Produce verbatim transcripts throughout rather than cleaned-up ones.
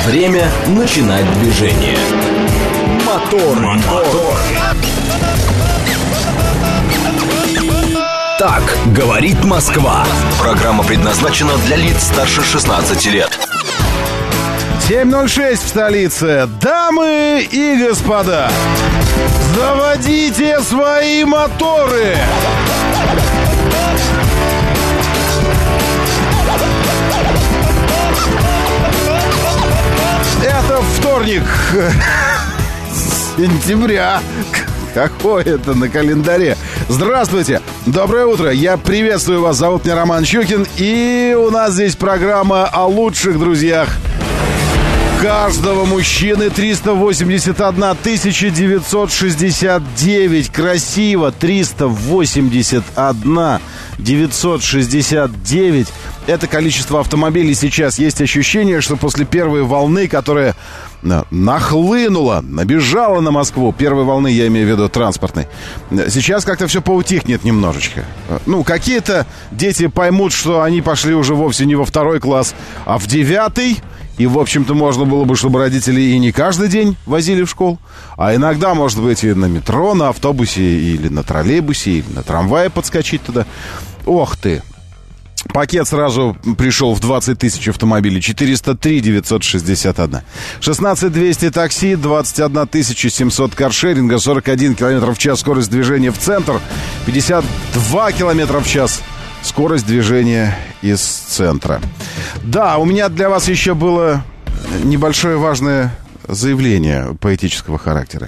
Время начинать движение. Мотор, мотор. Так говорит Москва. Программа предназначена для лиц старше шестнадцати лет. семь ноль шесть в столице. Дамы и господа, заводите свои моторы. Это вторник сентября. Какое это на календаре? Здравствуйте, доброе утро. Я приветствую вас. Зовут меня Роман Щукин. И у нас здесь программа о лучших друзьях каждого мужчины. Триста восемьдесят одна тысяча девятьсот шестьдесят девять. Красиво. Триста восемьдесят одна девятьсот шестьдесят девять. Это количество автомобилей сейчас. Есть ощущение, что после первой волны, которая нахлынула, набежала на Москву, первой волны, я имею в виду транспортной, сейчас как-то все поутихнет немножечко. Ну, какие-то дети поймут, что они пошли уже вовсе не во второй класс, а в девятый. И, в общем-то, можно было бы, чтобы родители и не каждый день возили в школу, а иногда, может быть, и на метро, на автобусе, или на троллейбусе, или на трамвае подскочить туда. Ох ты! Пакет сразу пришел в двадцать тысяч автомобилей. четыреста три девятьсот шестьдесят один. шестнадцать двести такси, двадцать одна тысяча семьсот каршеринга, сорок один километр в час скорость движения в центр, пятьдесят два километра в час скорость движения из центра. Да, у меня для вас еще было небольшое важное заявление поэтического характера.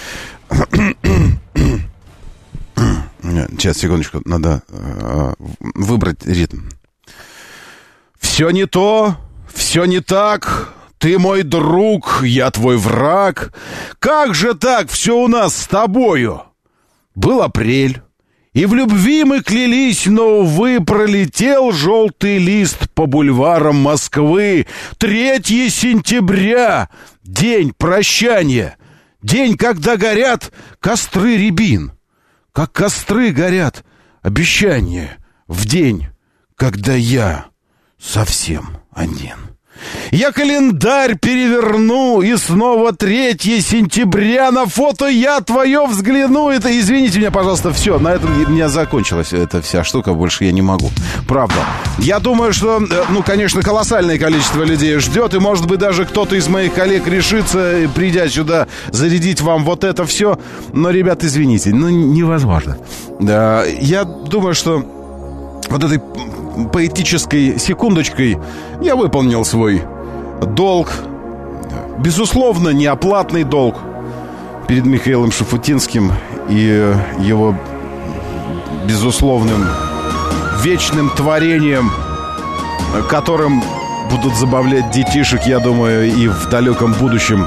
Сейчас, секундочку, надо э, выбрать ритм. Все не то, все не так, ты мой друг, я твой враг. Как же так все у нас с тобою? Был апрель, и в любви мы клялись, но, увы, пролетел желтый лист по бульварам Москвы. Третьего сентября, день прощания, день, когда горят костры рябин. Как костры горят обещания в день, когда я совсем один. Я календарь переверну, и снова третьего сентября на фото я твое взгляну. Это, извините меня, пожалуйста, все, на этом у меня закончилась эта вся штука, больше я не могу. Правда. Я думаю, что, ну, конечно, колоссальное количество людей ждет, и, может быть, даже кто-то из моих коллег решится, придя сюда, зарядить вам вот это все. Но, ребят, извините, ну, невозможно. Да, я думаю, что вот этой поэтической секундочкой я выполнил свой долг. Безусловно, неоплатный долг перед Михаилом Шуфутинским и его безусловным вечным творением, которым будут забавлять детишек, я думаю, и в далеком будущем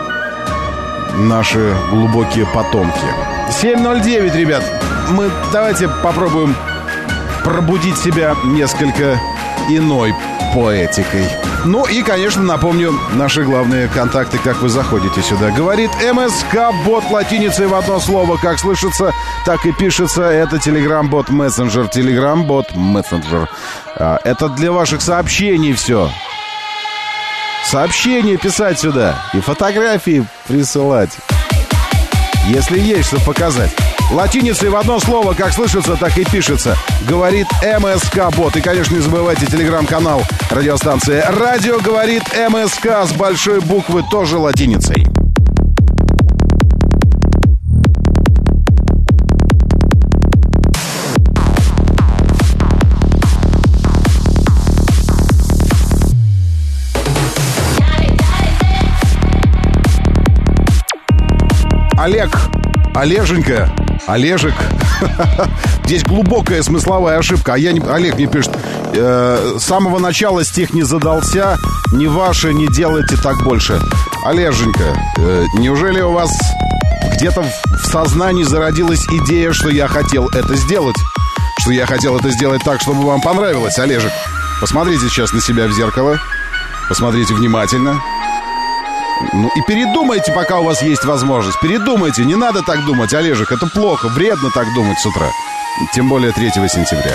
наши глубокие потомки. семь ноль девять, ребят. Мы давайте попробуем пробудить себя несколько иной поэтикой. Ну и, конечно, напомню наши главные контакты, как вы заходите сюда. Говорит МСК-бот латиницей в одно слово. Как слышится, так и пишется. Это Telegram-бот Messenger. Telegram-бот Messenger. Это для ваших сообщений все. Сообщения писать сюда. И фотографии присылать. Если есть что показать. Латиницей в одно слово, как слышится, так и пишется. Говорит МСК-бот. И, конечно, не забывайте телеграм-канал радиостанции «Радио говорит МСК» с большой буквы, тоже латиницей. Олег, Олеженька, Олежек. Здесь глубокая смысловая ошибка. А я не... Олег мне пишет: э, с самого начала стих не задался. Не ваше, не делайте так больше. Олеженька, э, неужели у вас где-то в, в сознании зародилась идея, что я хотел это сделать? Что я хотел это сделать так, чтобы вам понравилось, Олежек? Посмотрите сейчас на себя в зеркало. Посмотрите внимательно. Ну и передумайте, пока у вас есть возможность. Передумайте, не надо так думать, Олежек. Это плохо, вредно так думать с утра. Тем более третьего сентября.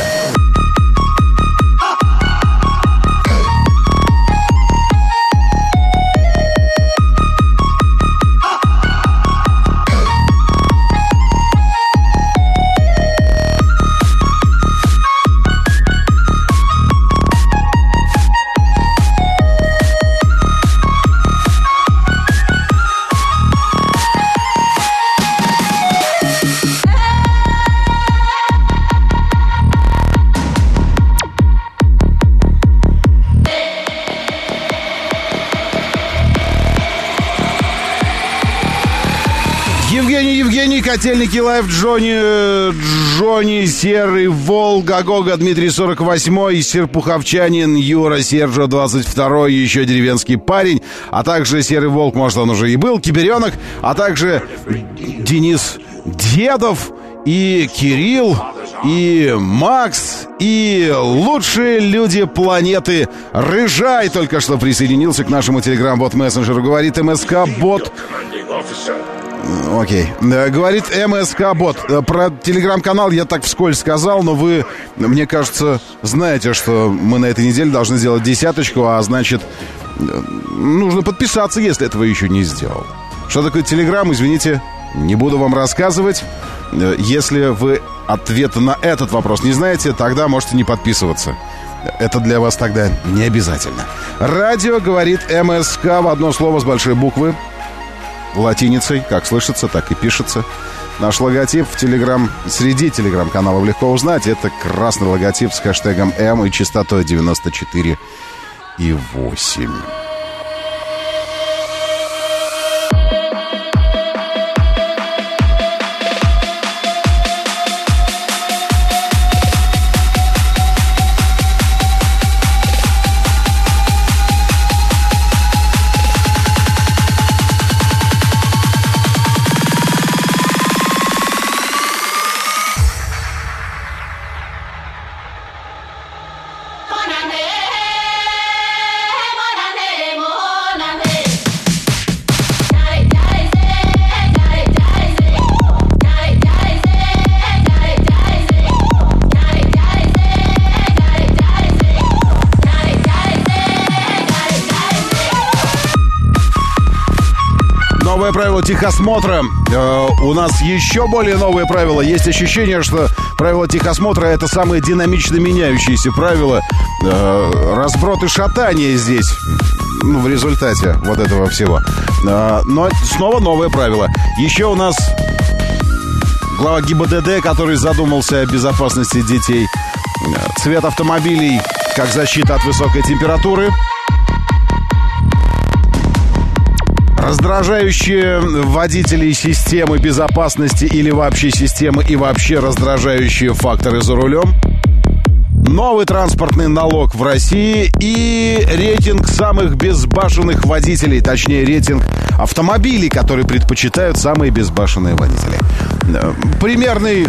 Евгений, Евгений, Котельники Лайв, Джонни, Джонни, Серый Волк, Агога, Дмитрий сорок восьмой, Серпуховчанин, Юра, Серджо двадцать второй, еще деревенский парень, а также Серый Волк, может, он уже и был, Киберенок, а также Денис Дедов и Кирилл, и Макс, и лучшие люди планеты. Рыжай только что присоединился к нашему телеграм-бот-мессенджеру. Говорит МСК-бот. Окей. Говорит МСК-бот. Про телеграм-канал я так вскользь сказал, но вы, мне кажется, знаете, что мы на этой неделе должны сделать десяточку, а значит, нужно подписаться, если этого еще не сделал. Что такое телеграм, извините, не буду вам рассказывать. Если вы ответа на этот вопрос не знаете, тогда можете не подписываться. Это для вас тогда не обязательно. Радио говорит МСК в одно слово с большой буквы. Латиницей, как слышится, так и пишется. Наш логотип в телеграм, среди телеграм-каналов легко узнать. Это красный логотип с хэштегом М и частотой девяносто четыре и восемь. Новое правило техосмотра. Э, у нас еще более новые правила. Есть ощущение, что правила техосмотра — это самые динамично меняющиеся правила. Э, разброд и шатание здесь, ну, в результате вот этого всего. Э, но снова новое правило. Еще у нас глава ГИБДД, который задумался о безопасности детей. Цвет автомобилей как защита от высокой температуры. Раздражающие водителей системы безопасности или вообще системы и вообще раздражающие факторы за рулем. Новый транспортный налог в России и рейтинг самых безбашенных водителей, точнее рейтинг автомобилей, которые предпочитают самые безбашенные водители. Примерный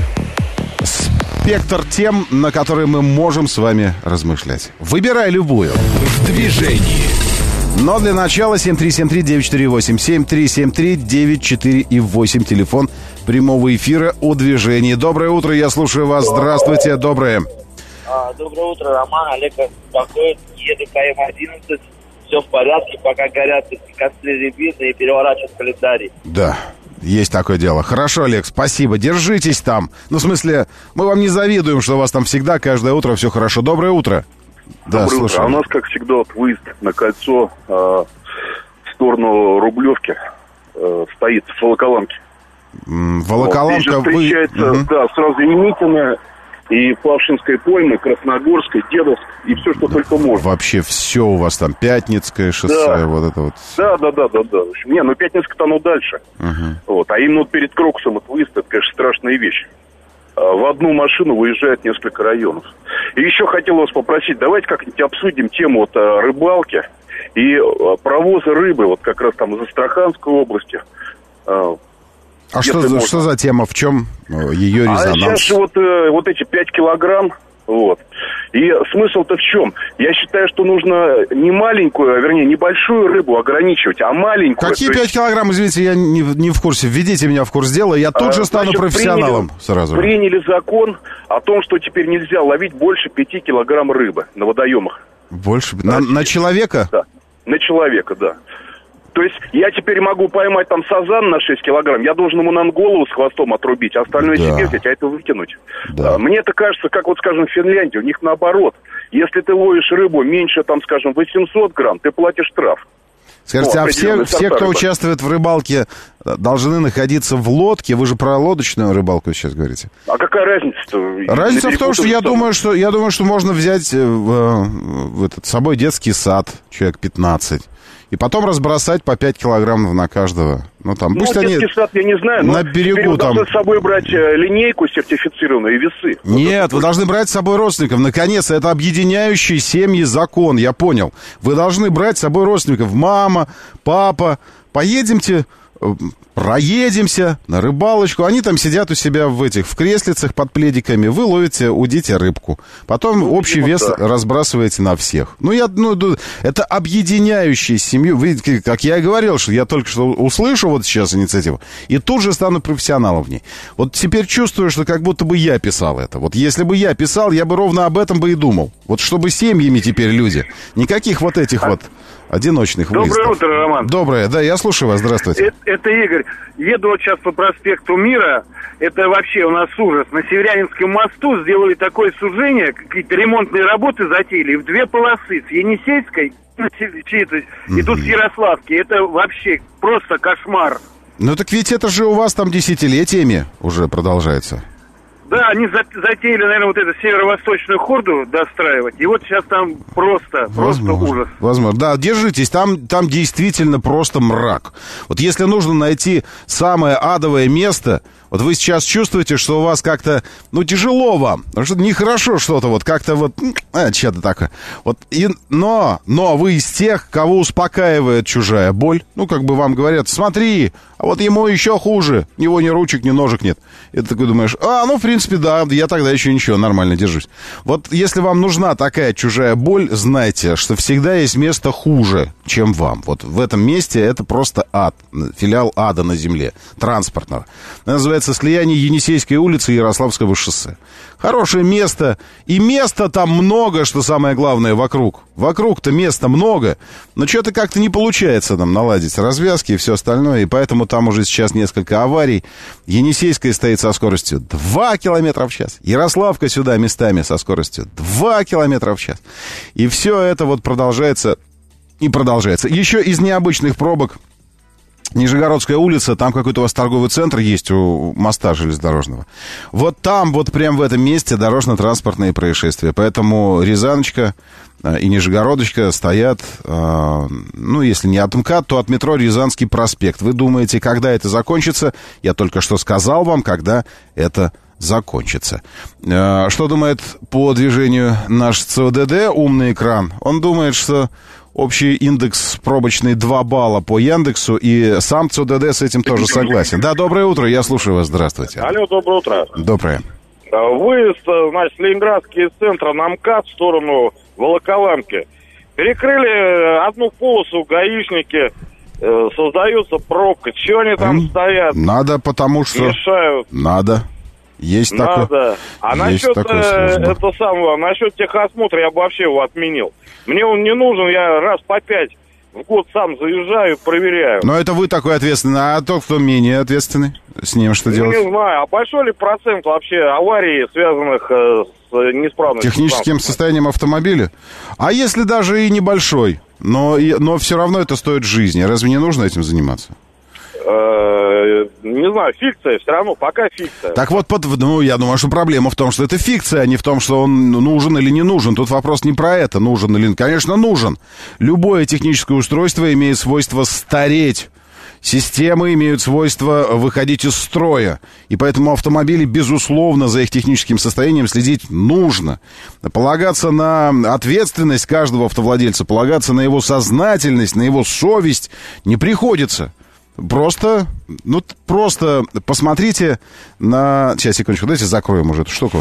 спектр тем, на которые мы можем с вами размышлять. Выбирай любую. В движении. Но для начала семь три семь три девять четыре восемь, семь три семь три девять четыре восемь, телефон прямого эфира о движении. Доброе утро, я слушаю вас. Здравствуйте, доброе. А, доброе утро, Роман. Олег беспокоит. Еду по М одиннадцать. Все в порядке, пока горят костры рябины и переворачивают календарь. Да, есть такое дело. Хорошо, Олег, спасибо. Держитесь там. Ну, в смысле, мы вам не завидуем, что у вас там всегда, каждое утро все хорошо. Доброе утро. Да, Доброе утро. А у нас, как всегда, вот выезд на кольцо э, в сторону Рублевки э, стоит в Волоколамке. М, Волоколамка, вот, вы... встречается, Угу. да, сразу и Митина, и Павшинская пойма, и Красногорская, Дедовск, и все, что только можно. Вообще все у вас там, Пятницкое шоссе, Да. вот это вот. Да, да, да, да, да. В общем, не, ну Пятницка-то оно дальше. Угу. Вот. А именно вот перед Крокусом это выезд, это, конечно, страшная вещь. В одну машину выезжает несколько районов. И еще хотел вас попросить, давайте как-нибудь обсудим тему вот рыбалки и провоза рыбы, вот как раз там из Астраханской области. А что за, что за тема, в чем ее резонанс? А сейчас вот, вот эти пять килограмм, вот. И смысл-то в чем? Я считаю, что нужно не маленькую, а вернее, небольшую рыбу ограничивать, а маленькую. Какие пять килограмм, извините, я не, не в курсе. Введите меня в курс дела, я тут а, же стану значит, профессионалом приняли, сразу. Приняли закон о том, что теперь нельзя ловить больше пяти килограмм рыбы на водоемах. Больше? На, на человека? Да, на человека, да. То есть я теперь могу поймать там сазан на шесть килограмм, я должен ему на голову с хвостом отрубить, а остальное да. себе взять, а это выкинуть. Да. Мне это кажется, как вот, скажем, в Финляндии, у них наоборот. Если ты ловишь рыбу меньше, там, скажем, восемьсот грамм, ты платишь штраф. Скажите, ну, а все, все, кто рыбы. участвует в рыбалке, должны находиться в лодке? Вы же про лодочную рыбалку сейчас говорите. А какая разница-то? Разница в том, что я думаю, что я думаю, что можно взять в, в этот, с собой детский сад, человек пятнадцать, и потом разбросать по пять килограммов на каждого. Ну, там, Ну, пусть детский они сад, я не знаю, на но берегу теперь вы там... должны с собой брать линейку сертифицированную и весы. Нет, вы должны брать с собой родственников. Наконец, это объединяющий семьи закон, я понял. Вы должны брать с собой родственников. Мама, папа, поедемте... проедемся на рыбалочку. Они там сидят у себя в этих, в креслицах под пледиками. Вы ловите, удите рыбку. Потом ну, общий вес да. разбрасываете на всех. Ну, я, ну, это объединяющая семью. Вы, как я и говорил, что я только что услышу вот сейчас инициативу, и тут же стану профессионалом в ней. Вот теперь чувствую, что как будто бы я писал это. Вот если бы я писал, я бы ровно об этом бы и думал. Вот чтобы семьями теперь люди. Никаких вот этих а... вот одиночных выездов. Доброе утро, Роман. Доброе, да, я слушаю вас, здравствуйте. Это, это Игорь. Еду вот сейчас по проспекту Мира. Это вообще у нас ужас. На Северянинском мосту сделали такое сужение, какие-то ремонтные работы затеяли в две полосы. С Енисейской и тут с Ярославки. Это вообще просто кошмар. Ну так ведь это же у вас там десятилетиями уже продолжается. Да, они затеяли, наверное, вот эту северо-восточную хорду достраивать. И вот сейчас там просто, возможно, просто ужас. Возможно. Да, держитесь, там, там действительно просто мрак. Вот если нужно найти самое адовое место, вот вы сейчас чувствуете, что у вас как-то, ну, тяжело вам, что нехорошо что-то, вот как-то вот, а, что-то такое. Вот, и, но, но вы из тех, кого успокаивает чужая боль. Ну, как бы вам говорят, смотри, а вот ему еще хуже, у него ни ручек, ни ножек нет. И ты такой думаешь, а, ну, в принципе, да, я тогда еще ничего, нормально держусь. Вот если вам нужна такая чужая боль, знайте, что всегда есть место хуже, чем вам. Вот в этом месте это просто ад, филиал ада на земле, транспортного. Называется слияние Енисейской улицы и Ярославского шоссе. Хорошее место, и места там много, что самое главное, вокруг. Вокруг-то места много, но что-то как-то не получается нам наладить развязки и все остальное, и поэтому там уже сейчас несколько аварий. Енисейская стоит со скоростью два километра в час. Ярославка сюда местами со скоростью два километра в час. И все это вот продолжается и продолжается. Еще из необычных пробок Нижегородская улица, там какой-то у вас торговый центр есть у моста железнодорожного. Вот там, вот прямо в этом месте дорожно-транспортные происшествия. Поэтому Рязаночка и Нижегородочка стоят, ну, если не от МКАД, то от метро Рязанский проспект. Вы думаете, когда это закончится? Я только что сказал вам, когда это закончится. Что думает по движению наш ЦОДД, умный экран? Он думает, что общий индекс пробочный два балла по Яндексу, и сам ЦОДД с этим тоже согласен. Да, доброе утро, я слушаю вас, здравствуйте. Алло, доброе утро. Доброе. Выезд, значит, Ленинградский из центра на МКАД в сторону Волоколамки. Перекрыли одну полосу, гаишники, э, создается пробка. Чего они там М? стоят? Надо, потому что... Мешают. Надо. Есть Надо. такое. А насчет, такое э, это самого, насчет техосмотра я бы вообще его отменил. Мне он не нужен, я раз по пять в год сам заезжаю, проверяю. Но это вы такой ответственный, а тот, кто менее ответственный, с ним что ну, делать? Не знаю, а большой ли процент вообще аварий, связанных э, с неисправностью? Техническим состоянием автомобиля? А если даже и небольшой, но, но все равно это стоит жизни, разве не нужно этим заниматься? Не знаю, фикция, все равно, пока фикция. Так вот, под, ну, я думаю, что проблема в том, что это фикция, а не в том, что он нужен или не нужен. Тут вопрос не про это, нужен или... Конечно, нужен. Любое техническое устройство имеет свойство стареть. Системы имеют свойство выходить из строя. И поэтому автомобили, безусловно, за их техническим состоянием следить нужно. Полагаться на ответственность каждого автовладельца, полагаться на его сознательность, на его совесть не приходится. Просто, ну, просто посмотрите на... Сейчас, секундочку, давайте закроем уже эту штуку.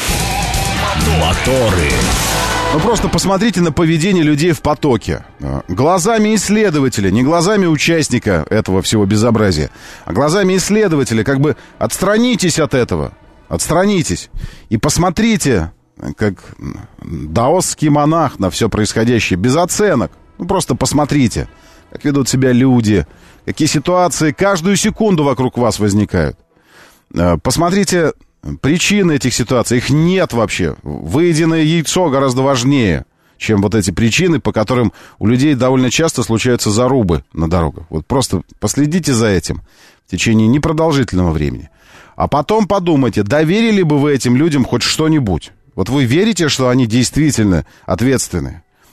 Моторы. Ну, просто посмотрите на поведение людей в потоке. Глазами исследователя, не глазами участника этого всего безобразия, а глазами исследователя. Как бы отстранитесь от этого, отстранитесь и посмотрите, как даосский монах, на все происходящее, без оценок. Ну, просто посмотрите, как ведут себя люди, какие ситуации каждую секунду вокруг вас возникают. Посмотрите причины этих ситуаций. Их нет вообще. Выеденное яйцо гораздо важнее, чем вот эти причины, по которым у людей довольно часто случаются зарубы на дорогах. Вот просто последите за этим в течение непродолжительного времени. А потом подумайте, доверили ли бы вы этим людям хоть что-нибудь? Вот вы верите, что они действительно ответственны?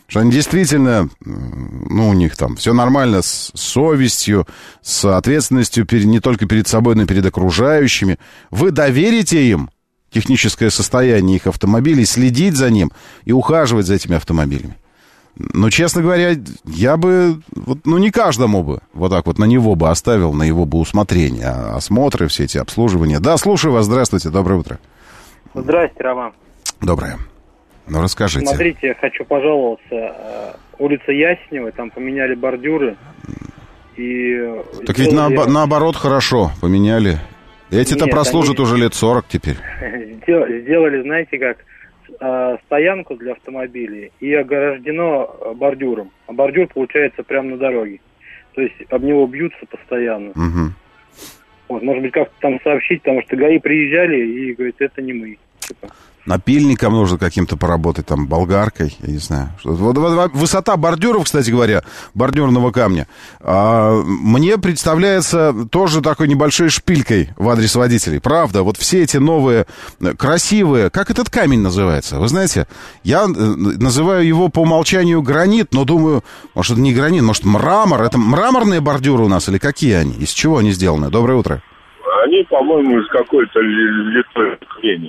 Что они действительно, ну, у них там все нормально с совестью, с ответственностью не только перед собой, но и перед окружающими. Вы доверите им техническое состояние их автомобилей, следить за ним и ухаживать за этими автомобилями? Но, честно говоря, я бы, вот, ну, не каждому бы вот так вот на него бы оставил, на его бы усмотрение, а осмотры, все эти обслуживания. Да, слушаю вас, здравствуйте, доброе утро. Здрасте, Роман. Доброе. Ну, расскажите. Смотрите, я хочу пожаловаться. Улица Яснева, там поменяли бордюры. И... Так ведь на, наоборот хорошо поменяли. Эти-то прослужат они... уже лет сорок теперь. Сделали, знаете как, стоянку для автомобилей и ограждено бордюром. А бордюр получается прямо на дороге. То есть об него бьются постоянно. Угу. Вот, может быть, как-то там сообщить, потому что ГАИ приезжали и говорят, это не мы. Типа. Напильником нужно каким-то поработать, там, болгаркой, я не знаю. Вот, вот, высота бордюров, кстати говоря, бордюрного камня, а, мне представляется тоже такой небольшой шпилькой в адрес водителей. Правда, вот все эти новые, красивые, как этот камень называется? Вы знаете, я называю его по умолчанию гранит, но думаю, может, это не гранит, может, мрамор. Это мраморные бордюры у нас или какие они? Из чего они сделаны? Доброе утро. Они, по-моему, из какой-то литой ткани.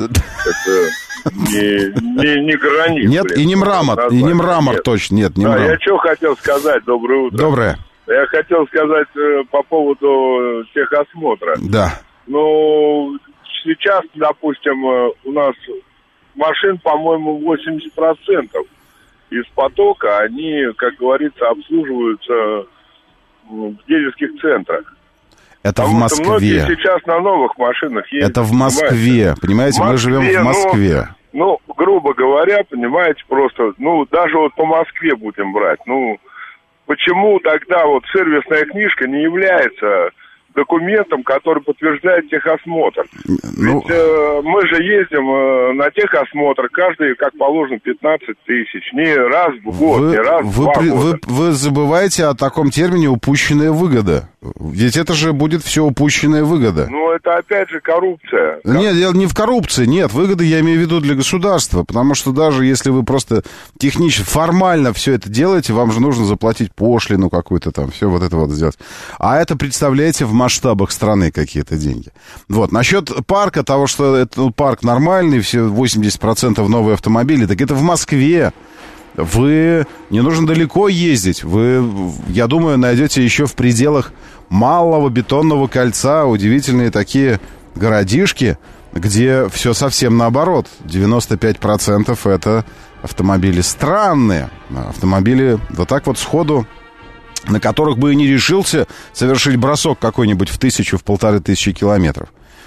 Это не, не, не гранит. Нет, блин, и не мрамор, название. И не мрамор нет. Точно, нет, не да, мрамор. Я что хотел сказать, доброе утро. Доброе. Я хотел сказать э, по поводу техосмотра. Да. Ну, сейчас, допустим, э, у нас машин, по-моему, восемьдесят процентов из потока, они, как говорится, обслуживаются в дилерских центрах. Это Потому в Москве. Многие сейчас на новых машинах ездят. Это в Москве, понимаете, в Москве, мы живем в Москве. Ну, ну, грубо говоря, понимаете, просто, ну, даже вот по Москве будем брать. Ну, почему тогда вот сервисная книжка не является документом, который подтверждает техосмотр? Ну... Ведь э, мы же ездим э, на техосмотр каждый, как положено, пятнадцать тысяч. Не раз в год, вы, не раз в вы, два при, года. Вы, вы забываете о таком термине «упущенная выгода». Ведь это же будет все упущенная выгода. Ну, это опять же коррупция. Нет, дело не в коррупции, нет. Выгоды я имею в виду для государства. Потому что даже если вы просто технически, формально все это делаете, вам же нужно заплатить пошлину какую-то там, все вот это вот сделать. А это, представляете, в масштабах страны какие-то деньги. Вот, насчет парка, того, что это ну, парк нормальный, все восемьдесят процентов новые автомобили, так это в Москве. Вы не нужно далеко ездить. Вы, я думаю, найдете еще в пределах малого бетонного кольца удивительные такие городишки, где все совсем наоборот. девяносто пять процентов это автомобили странные. Автомобили вот так вот сходу, на которых бы и не решился совершить бросок какой-нибудь в тысячу, в полторы тысячи километров.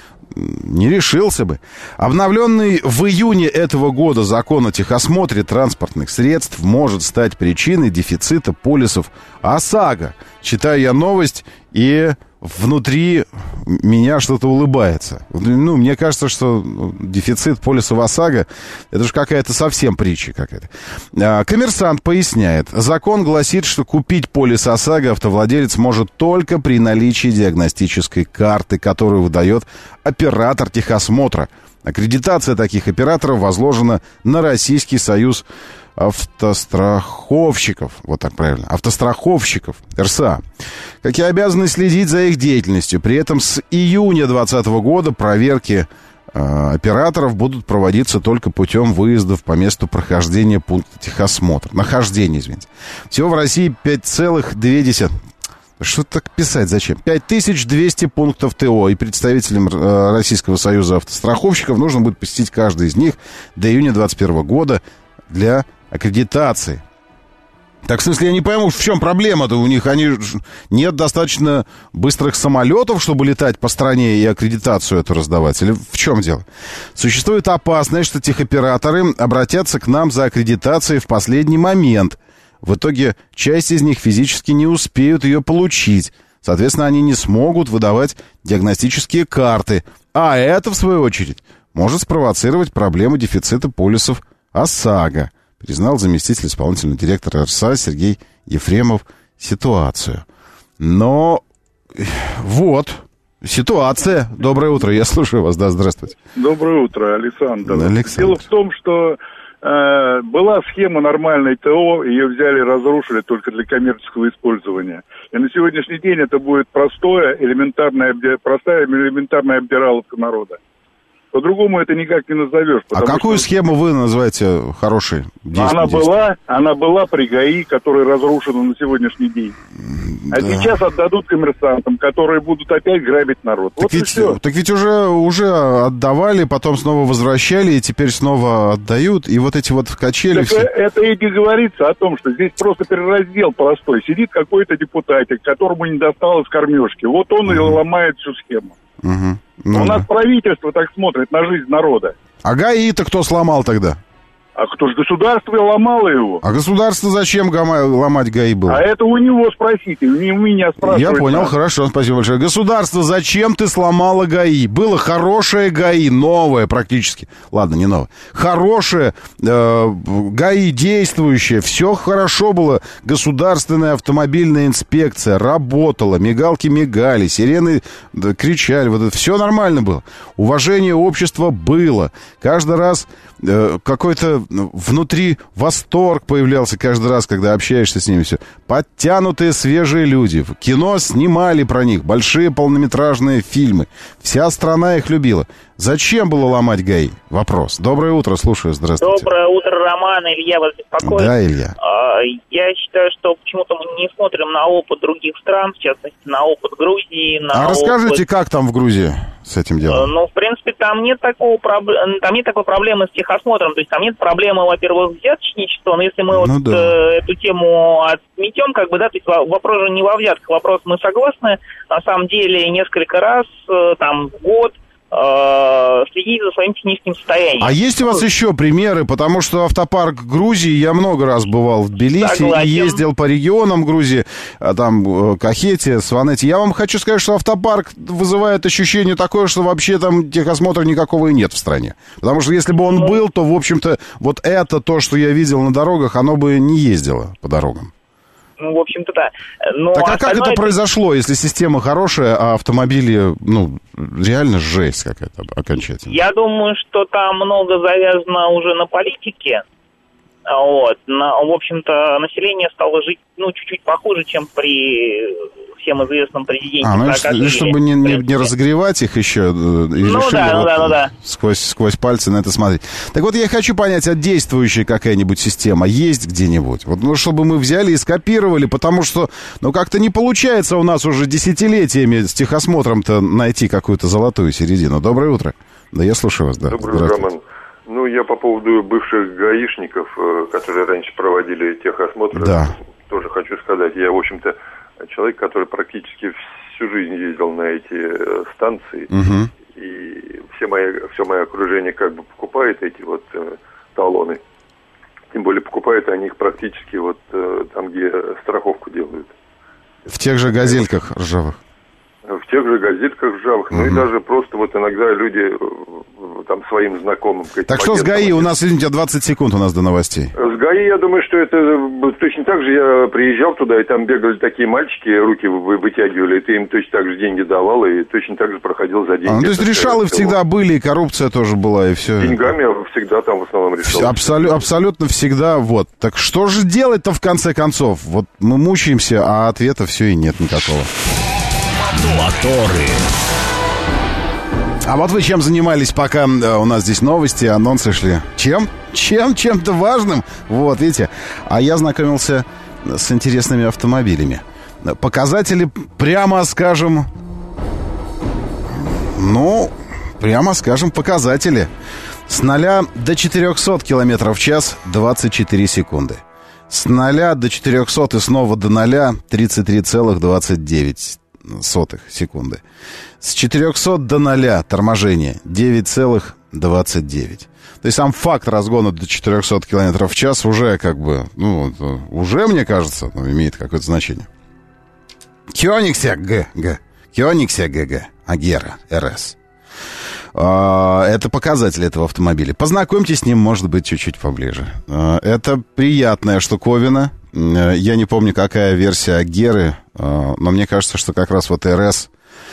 Не решился бы. Обновленный в июне этого года закон о техосмотре транспортных средств может стать причиной дефицита полисов ОСАГО. Читаю я новость, и внутри меня что-то улыбается. Ну, мне кажется, что дефицит полисов ОСАГО — это же какая-то совсем притча какая-то. Коммерсант поясняет. Закон гласит, что купить полис ОСАГО автовладелец может только при наличии диагностической карты, которую выдает оператор техосмотра. Аккредитация таких операторов возложена на Российский союз автостраховщиков, вот так правильно, автостраховщиков, эр эс а, как и обязаны следить за их деятельностью. При этом с июня двадцатого года проверки э, операторов будут проводиться только путем выездов по месту прохождения пункта техосмотра. Нахождения, извините. Всего в России пять целых две десятых. Что так писать, зачем? пять тысяч двести пунктов ТО, и представителям э, Российского союза автостраховщиков нужно будет посетить каждый из них до июня двадцать первого года для аккредитации. Так, в смысле, я не пойму, в чем проблема-то у них? Они нет достаточно быстрых самолетов, чтобы летать по стране и аккредитацию эту раздавать? Или в чем дело? Существует опасность, что техоператоры обратятся к нам за аккредитацией в последний момент. В итоге часть из них физически не успеют ее получить. Соответственно, они не смогут выдавать диагностические карты. А это, в свою очередь, может спровоцировать проблему дефицита полисов ОСАГО, признал заместитель исполнительного директора эр эс а Сергей Ефремов ситуацию. Но вот ситуация. Доброе утро, я слушаю вас. Да, здравствуйте. Доброе утро, Александр. Александр. Дело в том, что э, была схема нормальной ТО, ее взяли и разрушили только для коммерческого использования. И на сегодняшний день это будет простое, элементарная, простая элементарная обдираловка народа. По-другому это никак не назовешь. А какую что... схему вы называете хорошей? Она была, она была при ГАИ, которая разрушена на сегодняшний день. Да. А сейчас отдадут коммерсантам, которые будут опять грабить народ. Так, вот ведь, так ведь уже, уже отдавали, потом снова возвращали, и теперь снова отдают. И вот эти вот качели... Так все... Это и не говорится о том, что здесь просто перераздел простой. Сидит какой-то депутатик, которому не досталось кормежки. Вот он mm-hmm. и ломает всю схему. Угу. Ну, У нас да. правительство так смотрит на жизнь народа. А ГАИ-то кто сломал тогда? А кто ж государство ломало его? А государство зачем ломать ГАИ было? А это у него спросите, не у меня спрашивать. Я понял, надо. Хорошо, спасибо большое. Государство, зачем ты сломало ГАИ? Было хорошее ГАИ, новое практически. Ладно, не новое. Хорошее э, ГАИ, действующее. Все хорошо было. Государственная автомобильная инспекция работала. Мигалки мигали, сирены да, кричали. Вот это все нормально было. Уважение общества было. Каждый раз э, какой-то внутри восторг появлялся каждый раз, когда общаешься с ними. Все. Подтянутые, свежие люди. В кино снимали про них. Большие полнометражные фильмы. Вся страна их любила. Зачем было ломать ГАИ? Вопрос. Доброе утро, слушаю. Здравствуйте. Доброе утро, Роман. Илья вас беспокоит. Да, Илья. Я считаю, что почему-то мы не смотрим на опыт других стран, в частности, на опыт Грузии. На а опыт... расскажите, как там в Грузии с этим делом? Ну, в принципе, там нет такого проблем, там нет такой проблемы с техосмотром. То есть там нет проблемы, во-первых, взяточничества. Но если мы ну, вот да. э, эту тему отметем, как бы, да, то есть вопрос же не во взятках, вопрос мы согласны. На самом деле, несколько раз, э, там, в год следить за своим техническим состоянием. А есть у вас еще примеры? Потому что автопарк Грузии, я много раз бывал в Тбилиси и ездил по регионам Грузии, там Кахете, Сванете. Я вам хочу сказать, что автопарк вызывает ощущение такое, что вообще там техосмотра никакого и нет в стране. Потому что если бы он ну, был, то, в общем-то, вот это, то, что я видел на дорогах, оно бы не ездило по дорогам. Ну, в общем-то, да. Но так а как это произошло, если система хорошая, а автомобили, ну, реально жесть какая-то окончательно? Я думаю, что там много завязано уже на политике. Вот. На, в общем-то, население стало жить, ну, чуть-чуть похуже, чем при всем известном президенте. А, ну, и чтобы не, не, не разогревать их еще, и ну, решили да, ну, вот да, ну, да. Сквозь, сквозь пальцы на это смотреть. Так вот, я хочу понять, а действующая какая-нибудь система есть где-нибудь? Вот, ну, чтобы мы взяли и скопировали, потому что, ну, как-то не получается у нас уже десятилетиями с техосмотром-то найти какую-то золотую середину. Доброе утро. Да, я слушаю вас, да. Доброе утро, Роман. Ну, я по поводу бывших гаишников, которые раньше проводили техосмотр, да. тоже хочу сказать. Я, в общем-то, человек, который практически всю жизнь ездил на эти станции. Угу. И все мои, все мое окружение как бы покупает эти вот э, талоны. Тем более покупают они их практически вот э, там, где страховку делают. В тех же газельках ржавых? В тех же газетках ржавых, угу. Ну и даже просто вот иногда люди там своим знакомым... Так что с ГАИ? У нас, извините, двадцать секунд у нас до новостей. С ГАИ, я думаю, что это точно так же. Я приезжал туда, и там бегали такие мальчики, руки вытягивали, и ты им точно так же деньги давал, и точно так же проходил за деньги. А, ну, то есть решалы всегда были, и коррупция тоже была, и все. Деньгами всегда там в основном решал. Абсолю- абсолютно всегда, вот. Так что же делать-то в конце концов? Вот мы мучаемся, а ответа все и нет никакого. Моторы. А вот вы чем занимались, пока у нас здесь новости, анонсы шли? Чем? Чем? Чем-то важным? Вот, видите. А я знакомился с интересными автомобилями. Показатели, прямо скажем... Ну, прямо скажем, показатели. С нуля до четырехсот километров в час двадцать четыре секунды. С нуля до четырехсот и снова до нуля тридцать три целых двадцать девять сотых секунды. С четырехсот до нуля торможение девять целых двадцать девять. То есть сам факт разгона до четырехсот километров в час уже как бы, ну, уже, мне кажется, ну, имеет какое-то значение. Кёнигсег ГГ. Кёнигсег ГГ. Агера РС. Это показатель этого автомобиля. Познакомьтесь с ним, может быть, чуть-чуть поближе. Это приятная штуковина. Я не помню, какая версия Агеры, но мне кажется, что как раз вот РС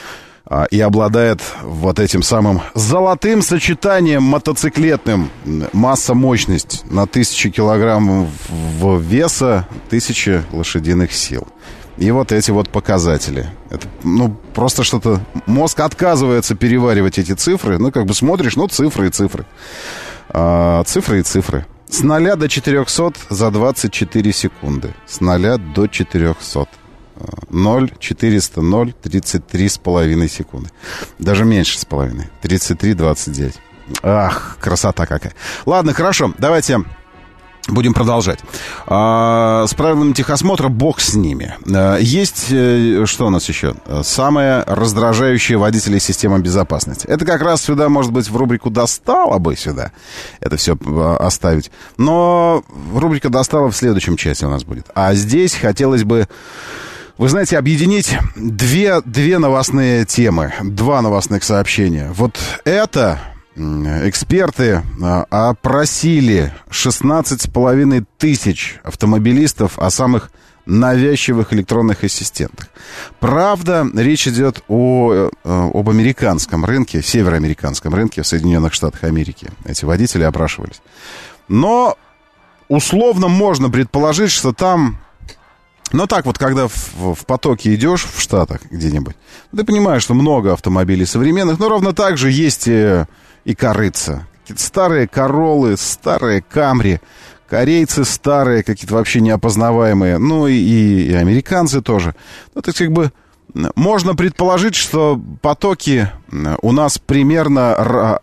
и обладает вот этим самым золотым сочетанием мотоциклетным. Масса-мощность на тысячу килограммов веса, тысяча лошадиных сил. И вот эти вот показатели. Это, ну, просто что-то... Мозг отказывается переваривать эти цифры. Ну, как бы смотришь, ну, цифры и цифры. А, цифры и цифры. С нуля до четырехсот за двадцать четыре секунды. С нуля до четырехсот. ноль четыреста ноль тридцать три с половиной секунды. Даже меньше с половиной. тридцать три двадцать девять. Ах, красота какая. Ладно, хорошо, давайте будем продолжать. А, с правилами техосмотра бог с ними. А, есть, что у нас еще? Самая раздражающая водителей система безопасности. Это как раз сюда, может быть, в рубрику «Достало бы» сюда это все оставить. Но рубрика «Достало» в следующем часе у нас будет. А здесь хотелось бы, вы знаете, объединить две, две новостные темы, два новостных сообщения. Вот это эксперты опросили шестнадцать с половиной тысяч автомобилистов о самых навязчивых электронных ассистентах. Правда, речь идет о, об американском рынке, североамериканском рынке в Соединенных Штатах Америки. Эти водители опрашивались. Но условно можно предположить, что там... Но так вот, когда в, в потоке идешь в Штатах где-нибудь, ты понимаешь, что много автомобилей современных, но ровно так же есть и, и корыца. Какие-то старые Короллы, старые Камри, корейцы старые, какие-то вообще неопознаваемые, ну и, и, и американцы тоже. Ну, то есть, как бы, можно предположить, что потоки у нас примерно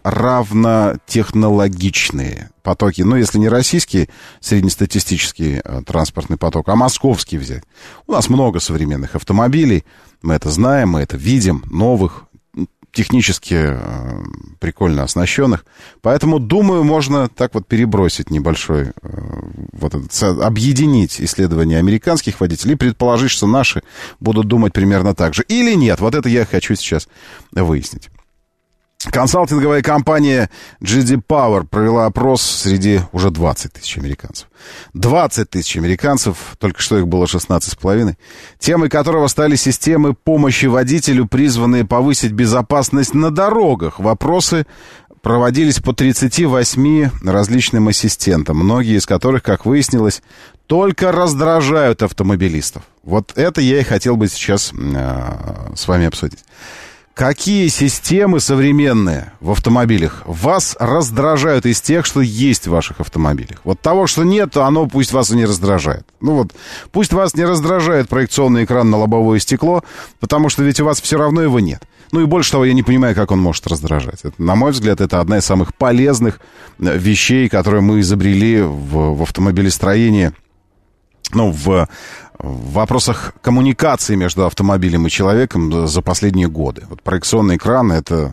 равнотехнологичные потоки. Ну, если не российский среднестатистический транспортный поток, а московский взять. У нас много современных автомобилей, мы это знаем, мы это видим, новых, технически э, прикольно оснащенных. Поэтому, думаю, можно так вот перебросить небольшой, э, вот этот, объединить исследования американских водителей и предположить, что наши будут думать примерно так же. Или нет, вот это я хочу сейчас выяснить. Консалтинговая компания джи ди Power провела опрос среди уже двадцати тысяч американцев. двадцать тысяч американцев, только что их было шестнадцать с половиной, темой которого стали системы помощи водителю, призванные повысить безопасность на дорогах. Вопросы проводились по тридцати восьми различным ассистентам, многие из которых, как выяснилось, только раздражают автомобилистов. Вот это я и хотел бы сейчас э, с вами обсудить. Какие системы современные в автомобилях вас раздражают из тех, что есть в ваших автомобилях? Вот того, что нет, оно пусть вас и не раздражает. Ну вот, пусть вас не раздражает проекционный экран на лобовое стекло, потому что ведь у вас все равно его нет. Ну и больше того, я не понимаю, как он может раздражать. Это, на мой взгляд, это одна из самых полезных вещей, которые мы изобрели в, в автомобилестроении, ну, в... в вопросах коммуникации между автомобилем и человеком за последние годы. Вот проекционный экран — это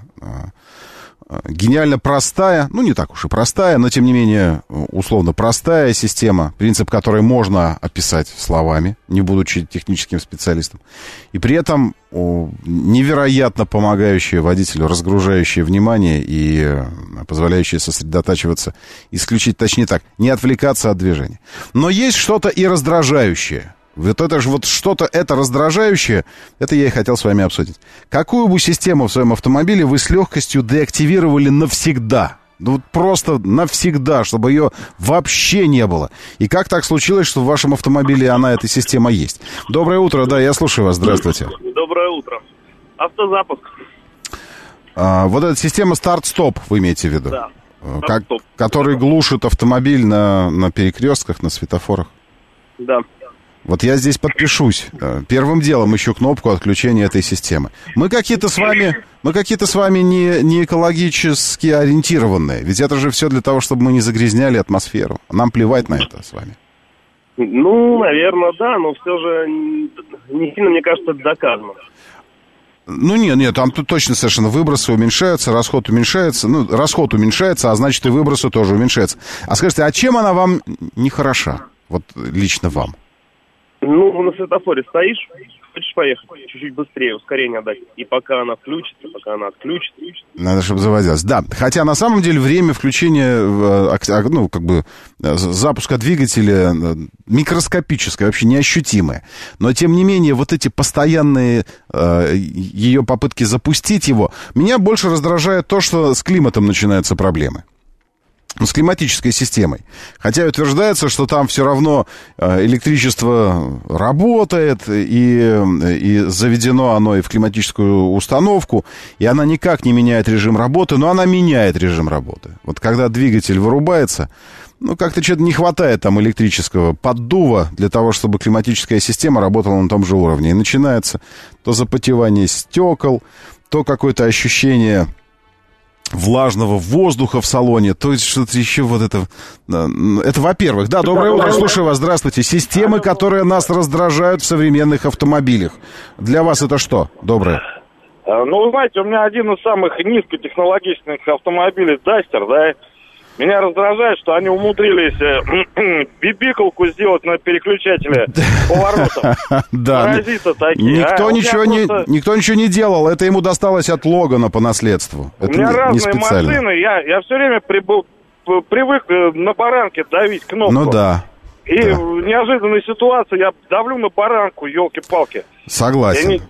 гениально простая, ну, не так уж и простая, но, тем не менее, условно простая система, принцип которой можно описать словами, не будучи техническим специалистом. И при этом невероятно помогающая водителю, разгружающая внимание и позволяющая сосредотачиваться, исключить, точнее так, не отвлекаться от движения. Но есть что-то и раздражающее. Вот это же вот что-то, это раздражающее, это я и хотел с вами обсудить. Какую бы систему в своем автомобиле вы с легкостью деактивировали навсегда? Ну вот просто навсегда, чтобы ее вообще не было. И как так случилось, что в вашем автомобиле она, эта система, есть? Доброе утро, да, я слушаю вас, здравствуйте. Доброе утро. Автозапуск. А, вот эта система старт-стоп, вы имеете в виду? Да. Как, который глушит автомобиль на, на перекрестках, на светофорах? Да. Вот я здесь подпишусь. Первым делом ищу кнопку отключения этой системы. Мы какие-то с вами, мы какие-то с вами не, не экологически ориентированные. Ведь это же все для того, чтобы мы не загрязняли атмосферу. Нам плевать на это с вами. Ну, наверное, да, но все же не сильно, мне кажется, это доказано. Ну, нет, нет, там тут точно совершенно выбросы уменьшаются, расход уменьшается. Ну, расход уменьшается, а значит и выбросы тоже уменьшаются. А скажите, а чем она вам не хороша? Вот лично вам? Ну, на светофоре стоишь, хочешь поехать чуть-чуть быстрее, ускорение дать. И пока она включится, пока она отключится. Надо, чтобы заводилась. Да, хотя на самом деле время включения, ну, как бы, запуска двигателя микроскопическое, вообще неощутимое. Но, тем не менее, вот эти постоянные э, ее попытки запустить его, меня больше раздражает то, что с климатом начинаются проблемы. С климатической системой. Хотя утверждается, что там все равно электричество работает, и, и заведено оно и в климатическую установку, и она никак не меняет режим работы, но она меняет режим работы. Вот когда двигатель вырубается, ну, как-то что-то не хватает там электрического поддува для того, чтобы климатическая система работала на том же уровне. И начинается то запотевание стекол, то какое-то ощущение влажного воздуха в салоне, то есть что-то еще вот это... Это, во-первых, да, доброе утро, слушаю вас, здравствуйте. Системы, которые нас раздражают в современных автомобилях. Для вас это что? Доброе. Ну, вы знаете, у меня один из самых низкотехнологичных автомобилей Duster, да, меня раздражает, что они умудрились э, бибикалку сделать на переключателе поворотов. Да. Паразиты такие. Никто, а, ничего не, просто... никто ничего не делал. Это ему досталось от Логана по наследству. У меня не, разные не машины. Я, я все время прибыл, привык на баранке давить кнопку. Ну да. И да. в неожиданной ситуации я давлю на баранку, елки-палки. Согласен. Не...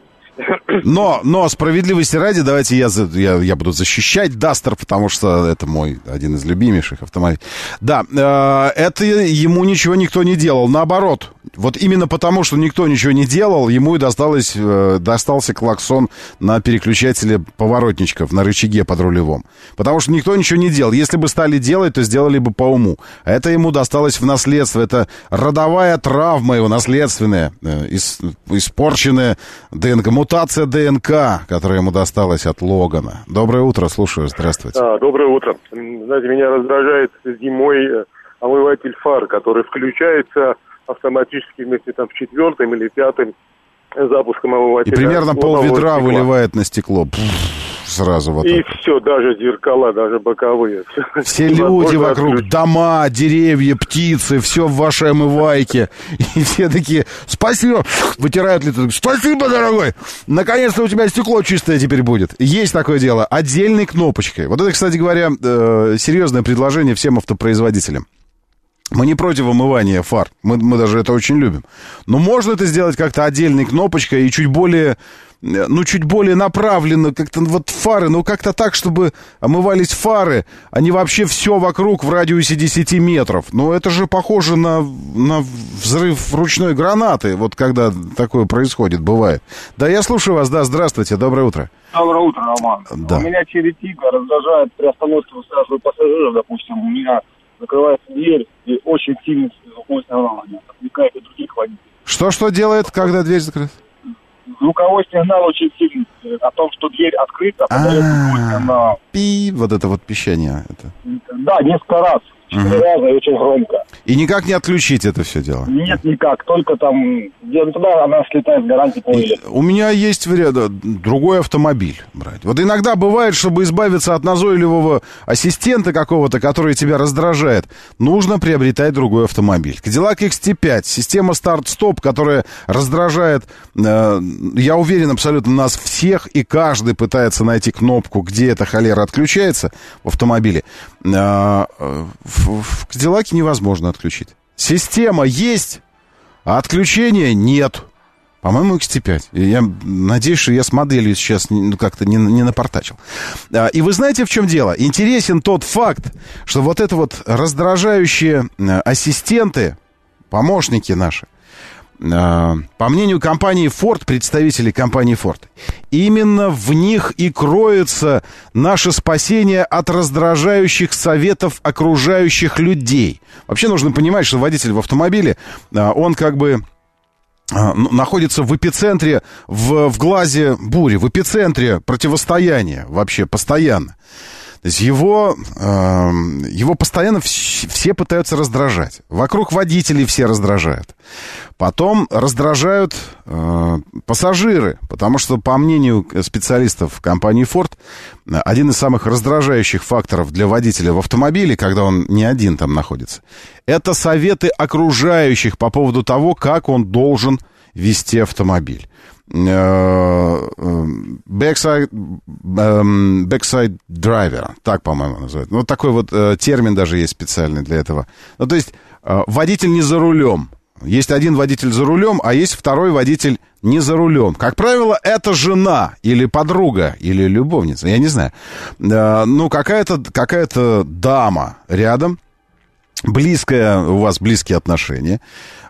Но, но справедливости ради, давайте я, я, я буду защищать Duster, потому что это мой один из любимейших автомобилей. Да, э, это ему ничего никто не делал. Наоборот, вот именно потому, что никто ничего не делал, ему и досталось, э, достался клаксон на переключателе поворотничков, на рычаге подрулевом. Потому что никто ничего не делал. Если бы стали делать, то сделали бы по уму. А это ему досталось в наследство. Это родовая травма его, наследственная, э, ис, испорченная ДНК. Мутация ДНК, которая ему досталась от Логана. Доброе утро, слушаю, здравствуйте. А, доброе утро. Знаете, меня раздражает зимой омыватель фар, который включается автоматически вместе там, с четвертым или пятым запуском омывателя. И примерно пол-ведра выливает на стекло. Пфф, сразу вот и так. все, даже зеркала, даже боковые. Все люди вокруг, отключить. Дома, деревья, птицы, все в вашей омывайке. И все такие, спасибо, вытирают лицо. Спасибо, дорогой, наконец-то у тебя стекло чистое теперь будет. Есть такое дело, отдельной кнопочкой. Вот это, кстати говоря, серьезное предложение всем автопроизводителям. Мы не против омывания фар, мы, мы даже это очень любим. Но можно это сделать как-то отдельной кнопочкой и чуть более, ну, чуть более направленно, как-то вот фары, ну, как-то так, чтобы омывались фары, а не вообще все вокруг в радиусе десяти метров. Ну, это же похоже на, на взрыв ручной гранаты, вот когда такое происходит, бывает. Да, я слушаю вас, да, здравствуйте, доброе утро. Доброе утро, Роман. Да. У меня Черетига раздражает при остановке высаживания пассажиров, допустим, у меня закрывается дверь и очень сильно звуковое сигнал отвлекает и других водителей. Что-что делает, когда дверь закрыта? Звуковой сигнал очень сильный о том, что дверь открыта, а подает звуковой сигнал. Пи, вот это вот пищание. Это. Да, несколько раз. Четыре раза и очень громко. И никак не отключить это все дело? Нет, никак. Только там, где туда она слетает с гарантии по вылету. У меня есть вариант, другой автомобиль брать. Вот иногда бывает, чтобы избавиться от назойливого ассистента какого-то, который тебя раздражает, нужно приобретать другой автомобиль. Cadillac икс ти пять, система старт-стоп, которая раздражает, э, я уверен, абсолютно нас всех, и каждый пытается найти кнопку, где эта холера отключается в автомобиле. Э, в, в Cadillac невозможно отключить. Система есть, а отключения нет. По-моему, икс ти пять. И я надеюсь, что я с моделью сейчас ну, как-то не, не напортачил. И вы знаете, в чем дело? Интересен тот факт, что вот это вот раздражающие ассистенты, помощники наши, по мнению компании Ford, представителей компании Ford, именно в них и кроется наше спасение от раздражающих советов окружающих людей. Вообще нужно понимать, что водитель в автомобиле, он как бы находится в эпицентре, в, в глазе бури, в эпицентре противостояния вообще постоянно. То есть его, э, его постоянно вс- все пытаются раздражать. Вокруг водителей все раздражают. Потом раздражают э, пассажиры, потому что, по мнению специалистов компании Ford, один из самых раздражающих факторов для водителя в автомобиле, когда он не один там находится, это советы окружающих по поводу того, как он должен вести автомобиль. backside, backside driver, так, по-моему, называют. Ну, такой вот термин даже есть специальный для этого. Ну, то есть водитель не за рулем. Есть один водитель за рулем, а есть второй водитель не за рулем. Как правило, это жена или подруга, или любовница, я не знаю. Ну, какая-то, какая-то дама рядом, близкая, у вас близкие отношения,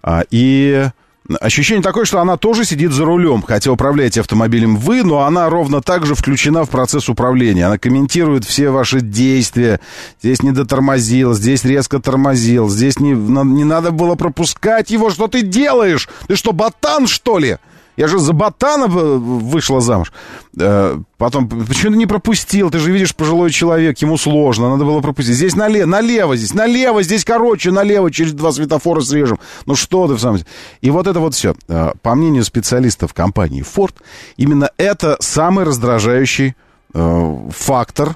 и ощущение такое, что она тоже сидит за рулем, хотя управляете автомобилем вы, но она ровно так же включена в процесс управления. Она комментирует все ваши действия. Здесь не дотормозил, здесь резко тормозил, здесь не, не надо было пропускать его. Что ты делаешь? Ты что, ботан, что ли? Я же за ботана вышла замуж. Потом, почему ты не пропустил? Ты же видишь, пожилой человек, ему сложно, надо было пропустить. Здесь налево, налево, здесь налево, здесь короче, налево, через два светофора срежем. Ну что ты в самом деле? И вот это вот все. По мнению специалистов компании Ford, именно это самый раздражающий фактор,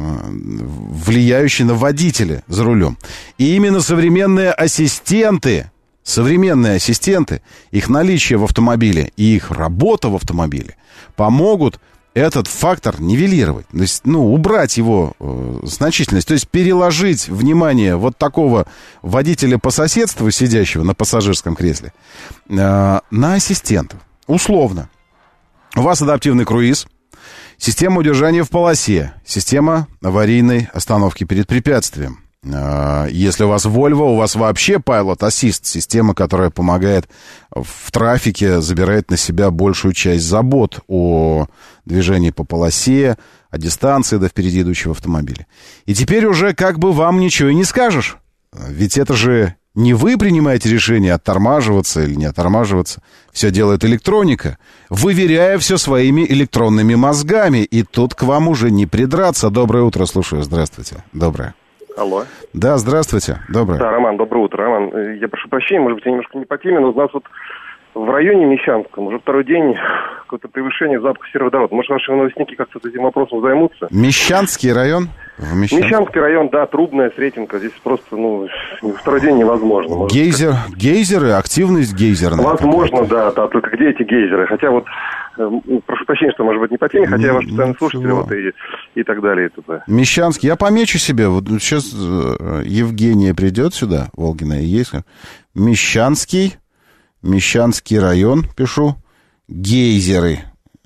влияющий на водителя за рулем. И именно современные ассистенты, современные ассистенты, их наличие в автомобиле и их работа в автомобиле помогут этот фактор нивелировать. То есть, ну, убрать его э, значительность. То есть, переложить внимание вот такого водителя по соседству, сидящего на пассажирском кресле, э, на ассистентов. Условно. У вас адаптивный круиз, система удержания в полосе, система аварийной остановки перед препятствием. Если у вас Volvo, у вас вообще Pilot Assist, система, которая помогает в трафике, забирает на себя большую часть забот о движении по полосе, о дистанции до впереди идущего автомобиля. И теперь уже как бы вам ничего и не скажешь. Ведь это же не вы принимаете решение оттормаживаться или не оттормаживаться. Все делает электроника, выверяя все своими электронными мозгами. И тут к вам уже не придраться. Доброе утро, слушаю. Здравствуйте. Доброе. Алло. Да, здравствуйте. Доброе. Да, Роман, доброе утро. Роман, я прошу прощения, может быть, я немножко не по теме, но у нас вот в районе Мещанском уже второй день какое-то превышение запаха сероводорода. Может, ваши новостники как-то этим вопросом займутся? Мещанский район? В Мещанск... Мещанский район, да, Трубная, Сретенка. Здесь просто, ну, второй день невозможно. Может, Гейзер, как... гейзеры, активность гейзерная. Возможно, да, да, только где эти гейзеры? Хотя вот, э, прошу прощения, что, может быть, не по теме, хотя я ваш постоянный слушатель, вот, и, и так далее. И т.д. Мещанский, я помечу себе, вот сейчас Евгения придет сюда, Волгина, и есть. Мещанский, Мещанский район, пишу, гейзеры.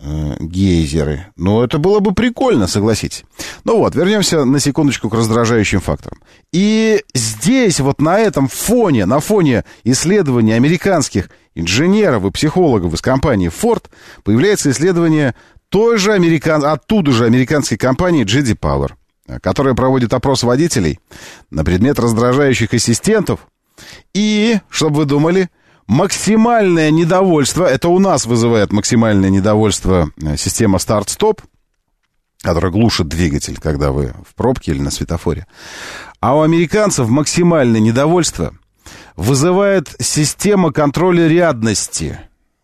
Гейзеры. Ну, это было бы прикольно, согласитесь. Ну вот, вернемся на секундочку к раздражающим факторам. И здесь, вот на этом фоне, на фоне исследований американских инженеров и психологов из компании Ford, появляется исследование той же американ... оттуда же американской компании джей ди Power, которая проводит опрос водителей на предмет раздражающих ассистентов. И, чтобы вы думали, максимальное недовольство, это у нас вызывает максимальное недовольство система старт-стоп, которая глушит двигатель, когда вы в пробке или на светофоре. А у американцев максимальное недовольство вызывает система контроля рядности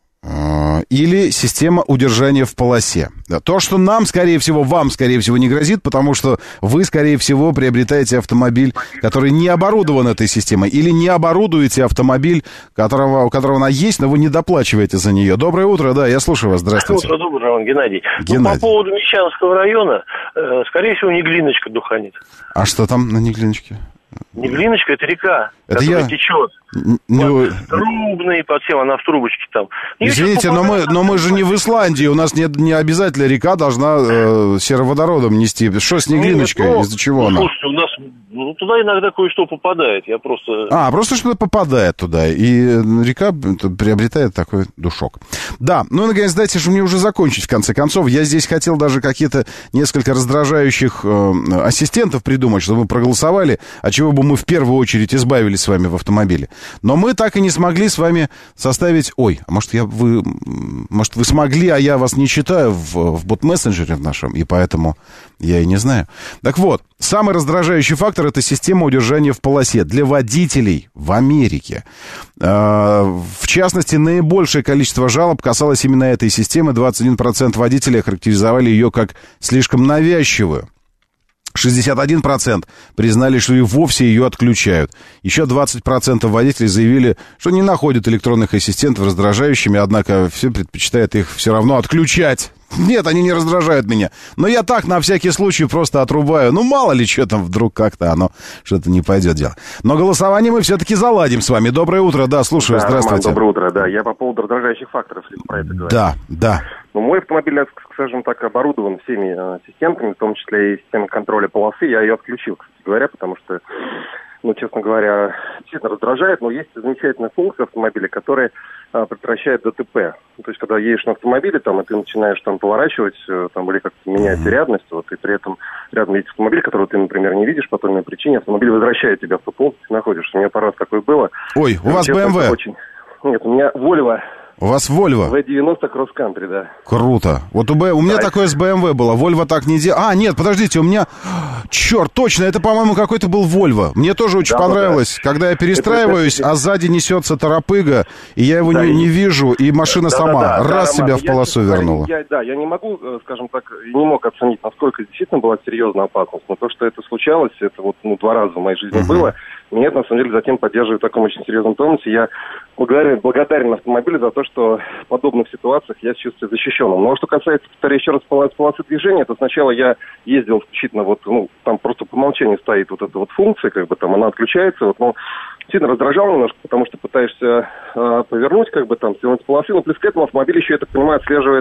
или система удержания в полосе. То, что нам, скорее всего, вам, скорее всего, не грозит, потому что вы, скорее всего, приобретаете автомобиль, который не оборудован этой системой, или не оборудуете автомобиль, которого, у которого она есть, но вы не доплачиваете за нее. Доброе утро, да, я слушаю вас, здравствуйте. Утро доброе, Роман, Геннадий. Геннадий. Ну, по поводу Мещанского района, э, скорее всего, Неглиночка духанит. А что там на Неглиночке? Неглиночка — это река, это которая я... течет. Ну... Трубный, под всем, она в трубочке там. Ее Извините, но мы, но мы же не в Исландии. У нас не, не обязательно река должна э, сероводородом нести. Что с Неглиночкой? Ну, из-за чего ну, она? Слушайте, у нас ну, туда иногда кое-что попадает. Я просто... А, просто что-то попадает туда. И река приобретает такой душок. Да, ну, наконец, дайте же мне уже закончить, в конце концов. Я здесь хотел даже какие-то несколько раздражающих э, ассистентов придумать, чтобы мы проголосовали, от чего бы мы в первую очередь избавились с вами в автомобиле. Но мы так и не смогли с вами составить... Ой, а может, я, вы, может вы смогли, а я вас не читаю в, в бот-мессенджере в нашем, и поэтому я и не знаю. Так вот, самый раздражающий фактор — это система удержания в полосе для водителей в Америке. В частности, наибольшее количество жалоб касалось именно этой системы. двадцать один процент водителей охарактеризовали ее как слишком навязчивую. шестьдесят один процент признали, что и вовсе ее отключают. Еще двадцать процентов водителей заявили, что не находят электронных ассистентов раздражающими, однако все предпочитают их все равно отключать. Нет, они не раздражают меня. Но я так, на всякий случай, просто отрубаю. Ну, мало ли, что там вдруг как-то оно что-то не пойдет дело. Но голосование мы все-таки заладим с вами. Доброе утро, да, слушаю, да, здравствуйте. Роман, доброе утро, да. Я по поводу раздражающих факторов, если про это говорить. Да, да. Ну, мой автомобиль, скажем так, оборудован всеми э, системами, в том числе и системой контроля полосы. Я ее отключил, кстати говоря, потому что, ну, честно говоря, действительно раздражает, но есть замечательная функция автомобиля, которая э, предотвращает ДТП. То есть, когда едешь на автомобиле, там, и ты начинаешь там поворачивать, э, там, или как-то меняется рядность, вот, и при этом рядом есть автомобиль, которого ты, например, не видишь по той или иной причине, автомобиль возвращает тебя в ту полосу, где ты находишься. У меня пару раз такое было. Ой, у вас бэ эм вэ? Очень... Нет, у меня Volvo. У вас Volvo? вэ девяносто Cross Country, да. Круто. Вот у, Б... у меня да, такое с бэ эм вэ было. Volvo так не делает. А, нет, подождите, у меня... Черт, точно, это, по-моему, какой-то был Volvo. Мне тоже очень да, понравилось, да. Когда я перестраиваюсь, это... а сзади несется торопыга, и я его да, не, не вижу, и машина да, сама да, да, раз да, себя Роман, в полосу я, вернула. Я, да, я не могу, скажем так, не мог оценить, насколько действительно была серьезная опасность. Но то, что это случалось, это вот ну, два раза в моей жизни uh-huh. было. Меня это, на самом деле, затем поддерживает в таком очень серьезном тонусе. Я благодарен, благодарен автомобилю за то, что в подобных ситуациях я чувствую защищенным. Но что касается, повторяю еще раз, полосы движения, то сначала я ездил исключительно вот, ну, там просто по умолчанию стоит вот эта вот функция, как бы там она отключается, вот, но сильно раздражал немножко, потому что пытаешься э, повернуть, как бы там, сделать полосы, но плюс к этому автомобиль еще, я так понимаю, отслеживает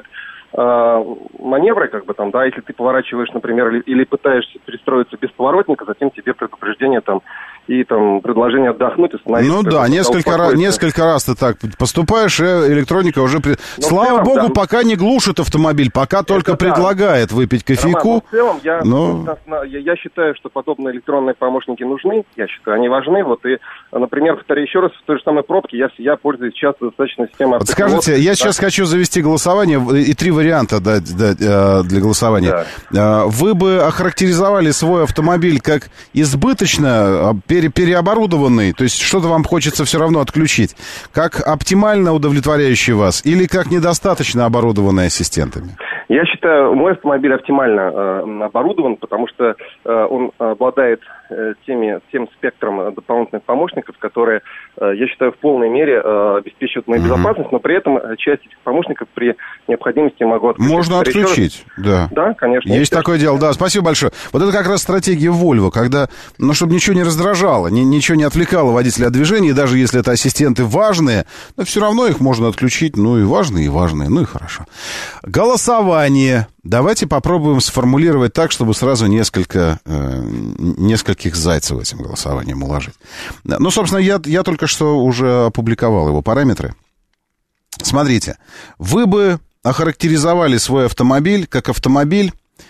маневры, как бы там, да, если ты поворачиваешь, например, или, или пытаешься перестроиться без поворотника, затем тебе предупреждение там и там предложение отдохнуть, остановиться. Ну да, несколько раз, несколько раз ты так поступаешь, и электроника уже... При... Слава целом, богу, да, пока не глушит автомобиль, пока это только да. предлагает выпить кофейку. Роман, в целом я, но... я, я считаю, что подобные электронные помощники нужны, я считаю, они важны, вот, и, например, повторяю еще раз, в той же самой пробке я, я пользуюсь часто достаточно системой автопилота. Скажите, я сейчас да. хочу завести голосование, и три варианта дать, дать для голосования. Да. Вы бы охарактеризовали свой автомобиль как избыточно пере, переоборудованный, то есть что-то вам хочется все равно отключить, как оптимально удовлетворяющий вас или как недостаточно оборудованный ассистентами? Я считаю, мой автомобиль оптимально э, оборудован, потому что э, он обладает э, теми, тем спектром дополнительных помощников, которые, э, я считаю, в полной мере э, обеспечивают мою mm-hmm. безопасность, но при этом часть этих помощников при необходимости могу отключить. Можно отключить, да. Да, конечно. Есть такое дело, да, спасибо большое. Вот это как раз стратегия Volvo, когда, ну, чтобы ничего не раздражало, ни, ничего не отвлекало водителя от движения, и даже если это ассистенты важные, но все равно их можно отключить, ну и важные, и важные, ну и хорошо. Голосование. Давайте попробуем сформулировать так, чтобы сразу несколько, э, нескольких зайцев этим голосованием уложить. Ну, собственно, я, я только что уже опубликовал его параметры. Смотрите, вы бы охарактеризовали свой автомобиль как автомобиль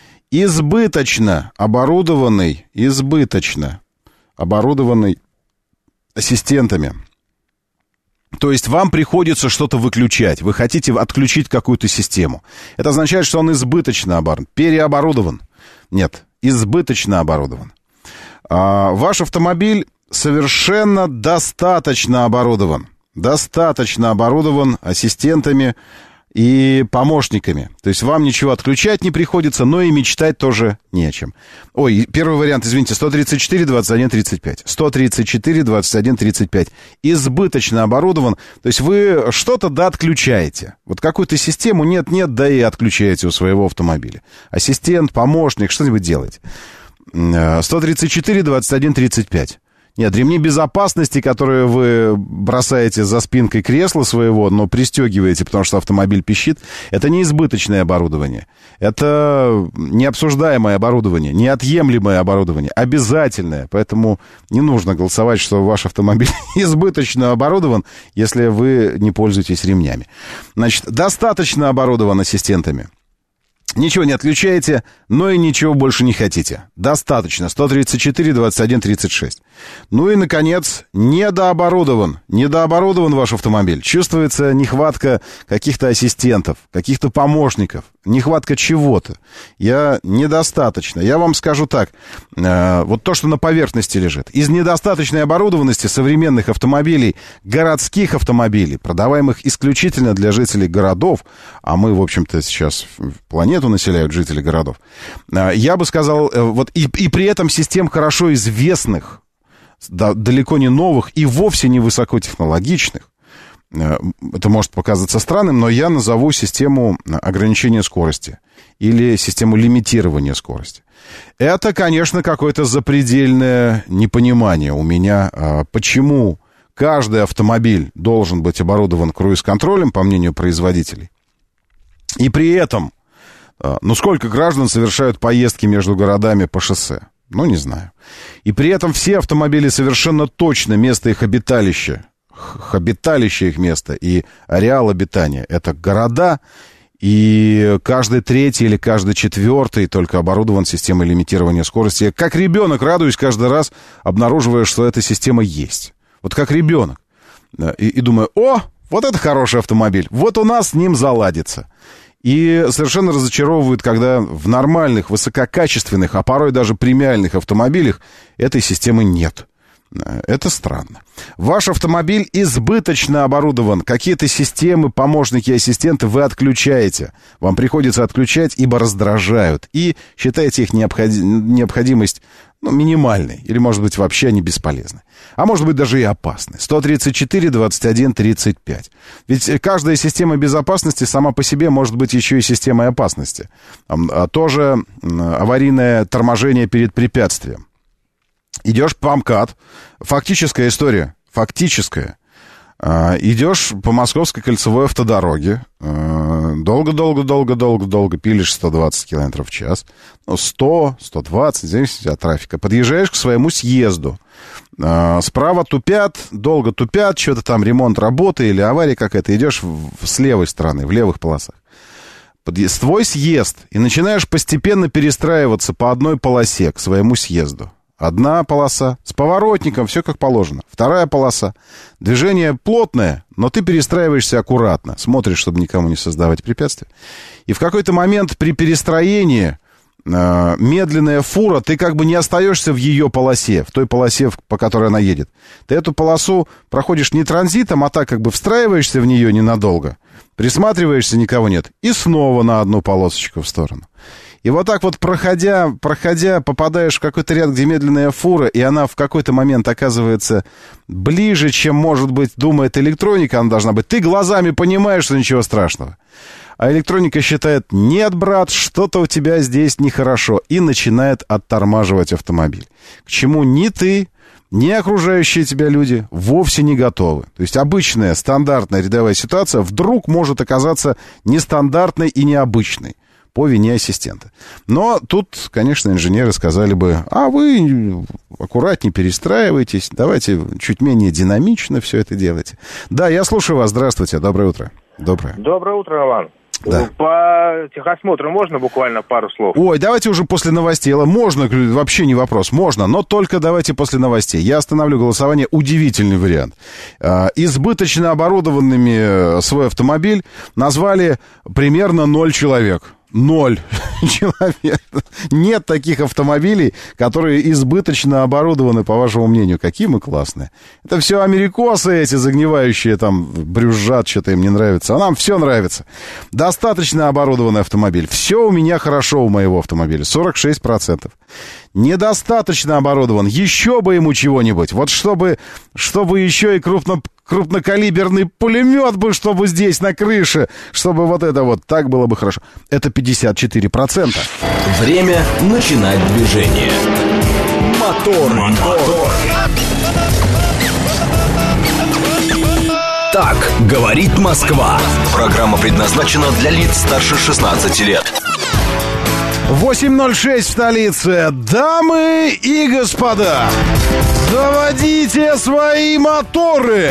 избыточно оборудованный, избыточно оборудованный ассистентами. То есть вам приходится что-то выключать. Вы хотите отключить какую-то систему. Это означает, что он избыточно оборудован. Переоборудован. Нет, избыточно оборудован. А ваш автомобиль совершенно достаточно оборудован. Достаточно оборудован ассистентами и помощниками. То есть вам ничего отключать не приходится, но и мечтать тоже не о чем. Ой, первый вариант, извините, сто тридцать четыре двадцать один тридцать пять. сто тридцать четыре двадцать один тридцать пять. Избыточно оборудован. То есть вы что-то да отключаете. Вот какую-то систему нет-нет, да и отключаете у своего автомобиля. Ассистент, помощник, что-нибудь делаете. сто тридцать четыре двадцать один тридцать пять. Нет, ремни безопасности, которые вы бросаете за спинкой кресла своего, но пристегиваете, потому что автомобиль пищит, это не избыточное оборудование. Это необсуждаемое оборудование, неотъемлемое оборудование, обязательное. Поэтому не нужно голосовать, что ваш автомобиль избыточно оборудован, если вы не пользуетесь ремнями. Значит, достаточно оборудован ассистентами. Ничего не отключаете, но и ничего больше не хотите. Достаточно. сто тридцать четыре двадцать один тридцать шесть. Ну и, наконец, недооборудован. Недооборудован ваш автомобиль. Чувствуется нехватка каких-то ассистентов, каких-то помощников. нехватка чего-то. Я недостаточно. Я вам скажу так. Э, вот то, что на поверхности лежит. Из недостаточной оборудованности современных автомобилей, городских автомобилей, продаваемых исключительно для жителей городов, а мы, в общем-то, сейчас планету населяют жители городов, э, я бы сказал, э, вот и, и при этом систем хорошо известных, да, далеко не новых и вовсе не высокотехнологичных. Это может показаться странным, но я назову систему ограничения скорости или систему лимитирования скорости. Это, конечно, какое-то запредельное непонимание у меня, почему каждый автомобиль должен быть оборудован круиз-контролем, по мнению производителей. И при этом, ну, сколько граждан совершают поездки между городами по шоссе? Ну, не знаю. И при этом все автомобили совершенно точно место их обиталища, обиталище их места и ареал обитания — это города, и каждый третий или каждый четвертый только оборудован системой лимитирования скорости. Я как ребенок радуюсь каждый раз, обнаруживая, что эта система есть. Вот как ребенок. И, и думаю, о, вот это хороший автомобиль, вот у нас с ним заладится. И совершенно разочаровывает, когда в нормальных, высококачественных, а порой даже премиальных автомобилях этой системы нет. Это странно. Ваш автомобиль избыточно оборудован. Какие-то системы, помощники, ассистенты вы отключаете. Вам приходится отключать, ибо раздражают. И считаете их необходи- необходимость ну, минимальной. Или, может быть, вообще они бесполезны. А может быть, даже и опасны. сто тридцать четыре двадцать один тридцать пять. Ведь каждая система безопасности сама по себе может быть еще и системой опасности. А тоже аварийное торможение перед препятствием. Идешь по МКАД, фактическая история, фактическая. Идешь по Московской кольцевой автодороге, долго-долго-долго-долго-долго пилишь сто двадцать километров в час, ну, сто, сто двадцать, в зависимости от трафика. Подъезжаешь к своему съезду, справа тупят, долго тупят, что-то там ремонт работы или авария какая-то, идешь с левой стороны, в левых полосах. Подъезд, твой съезд, и начинаешь постепенно перестраиваться по одной полосе к своему съезду. Одна полоса с поворотником, все как положено. Вторая полоса. Движение плотное, но ты перестраиваешься аккуратно. Смотришь, чтобы никому не создавать препятствия. И в какой-то момент при перестроении э, медленная фура, ты как бы не остаешься в ее полосе, в той полосе, по которой она едет. Ты эту полосу проходишь не транзитом, а так как бы встраиваешься в нее ненадолго, присматриваешься, никого нет, и снова на одну полосочку в сторону. И вот так вот, проходя, проходя, попадаешь в какой-то ряд, где медленная фура, и она в какой-то момент оказывается ближе, чем, может быть, думает электроника, она должна быть. Ты глазами понимаешь, что ничего страшного. А электроника считает, нет, брат, что-то у тебя здесь нехорошо, и начинает оттормаживать автомобиль. К чему ни ты, ни окружающие тебя люди вовсе не готовы. То есть обычная, стандартная рядовая ситуация вдруг может оказаться нестандартной и необычной по вине ассистента. Но тут, конечно, инженеры сказали бы, а вы аккуратнее перестраивайтесь, давайте чуть менее динамично все это делайте. Да, я слушаю вас, здравствуйте, доброе утро. Доброе. Доброе утро, Роман. Да. По техосмотру можно буквально пару слов? Ой, давайте уже после новостей. Можно, вообще не вопрос, можно, но только давайте после новостей. Я остановлю голосование. Удивительный вариант. Избыточно оборудованными свой автомобиль назвали примерно ноль человек. Ноль человек. Нет таких автомобилей, которые избыточно оборудованы, по вашему мнению. Какие мы классные. Это все америкосы эти загнивающие, там, брюзжат, что-то им не нравится. А нам все нравится. Достаточно оборудованный автомобиль. Все у меня хорошо у моего автомобиля. сорок шесть процентов. Недостаточно оборудован. Еще бы ему чего-нибудь. Вот чтобы, чтобы еще и крупно... крупнокалиберный пулемет бы, чтобы здесь на крыше, чтобы вот это вот, так было бы хорошо. Это пятьдесят четыре процента. Время начинать движение. Мотор, мотор. Так говорит Москва. Программа предназначена для лиц старше шестнадцати лет. восемь ноль шесть в столице. Дамы и господа, заводите свои моторы!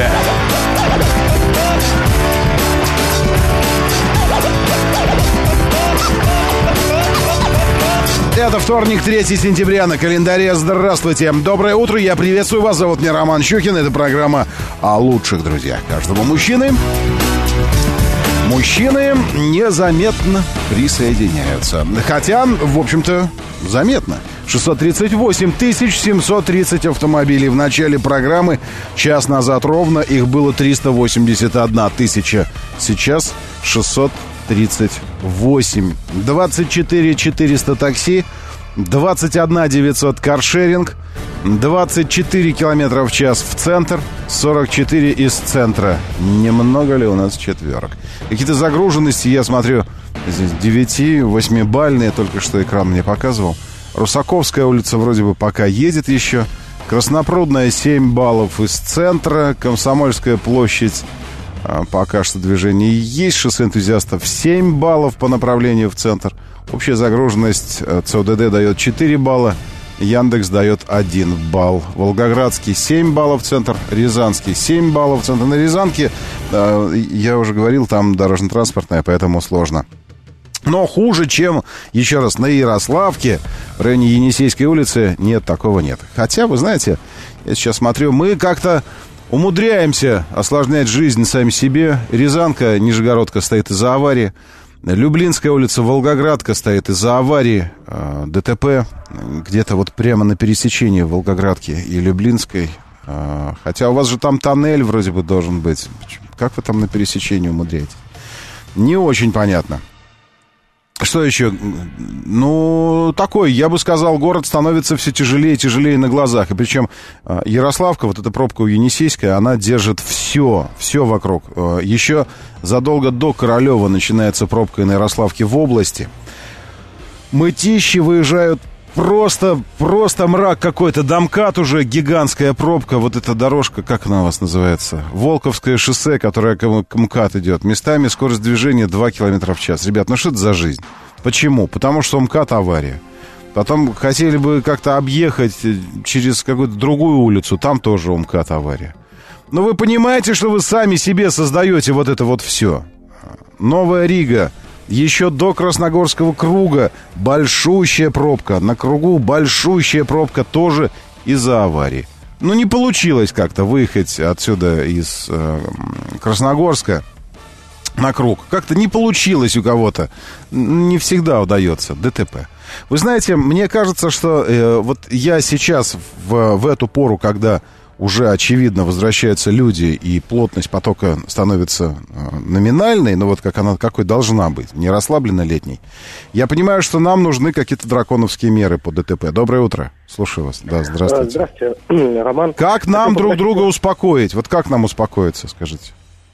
Это вторник, третьего сентября на календаре. Здравствуйте. Доброе утро. Я приветствую вас. Зовут меня Роман Щукин. Это программа о лучших друзьях каждого мужчины. Мужчины незаметно присоединяются. Хотя, в общем-то, заметно. шестьсот тридцать восемь тысяч семьсот тридцать автомобилей. В начале программы, час назад ровно, их было триста восемьдесят одна тысяча. Сейчас шестьсот тридцать восемь. двадцать четыре четыреста такси, двадцать один девятьсот каршеринг, двадцать четыре километра в час в центр, сорок четыре из центра. Немного ли у нас четверок? Какие-то загруженности, я смотрю, здесь девять-восьмибалльные, только что экран мне показывал. Русаковская улица вроде бы пока едет еще. Краснопрудная семь баллов из центра. Комсомольская площадь, пока что движение есть. Шоссе энтузиастов семь баллов по направлению в центр. Общая загруженность ЦОДД дает четыре балла. Яндекс дает один балл. Волгоградский семь баллов в центр. Рязанский семь баллов в центр. На Рязанке, я уже говорил, там дорожно-транспортная, поэтому сложно. Но хуже, чем, еще раз, на Ярославке, в районе Енисейской улицы, нет, такого нет. Хотя, вы знаете, я сейчас смотрю, мы как-то умудряемся осложнять жизнь сами себе. Рязанка, Нижегородка стоит из-за аварии. Люблинская улица, Волгоградка стоит из-за аварии. ДТП где-то вот прямо на пересечении Волгоградки и Люблинской. Хотя у вас же там тоннель вроде бы должен быть. Как вы там на пересечении умудряетесь? Не очень понятно. Что еще? Ну, такой, я бы сказал, город становится все тяжелее и тяжелее на глазах. И причем Ярославка, вот эта пробка у Енисейская, она держит все, все вокруг. Еще задолго до Королева начинается пробка и на Ярославке в области. Мытищи выезжают просто, просто мрак какой-то. Домкат уже, гигантская пробка. Вот эта дорожка, как она у вас называется? Волковское шоссе, которое к МКАД идет. Местами скорость движения два километра в час. Ребят, ну что это за жизнь? Почему? Потому что у МКАД авария. Потом хотели бы как-то объехать через какую-то другую улицу. Там тоже у МКАД авария. Но вы понимаете, что вы сами себе создаете вот это вот все. Новая Рига. Еще до Красногорского круга большущая пробка. На кругу большущая пробка тоже из-за аварии. Ну, не получилось как-то выехать отсюда из э, Красногорска на круг. Как-то не получилось у кого-то. Не всегда удается. ДТП. Вы знаете, мне кажется, что э, вот я сейчас в, в эту пору, когда уже очевидно возвращаются люди, и плотность потока становится э, номинальной, но вот как она, какой должна быть, не расслабленно летней. Я понимаю, что нам нужны какие-то драконовские меры по ДТП. Доброе утро. Слушаю вас. Да, здравствуйте. Здравствуйте, Роман. Как нам друг друга успокоить? Вот как нам успокоиться, скажите?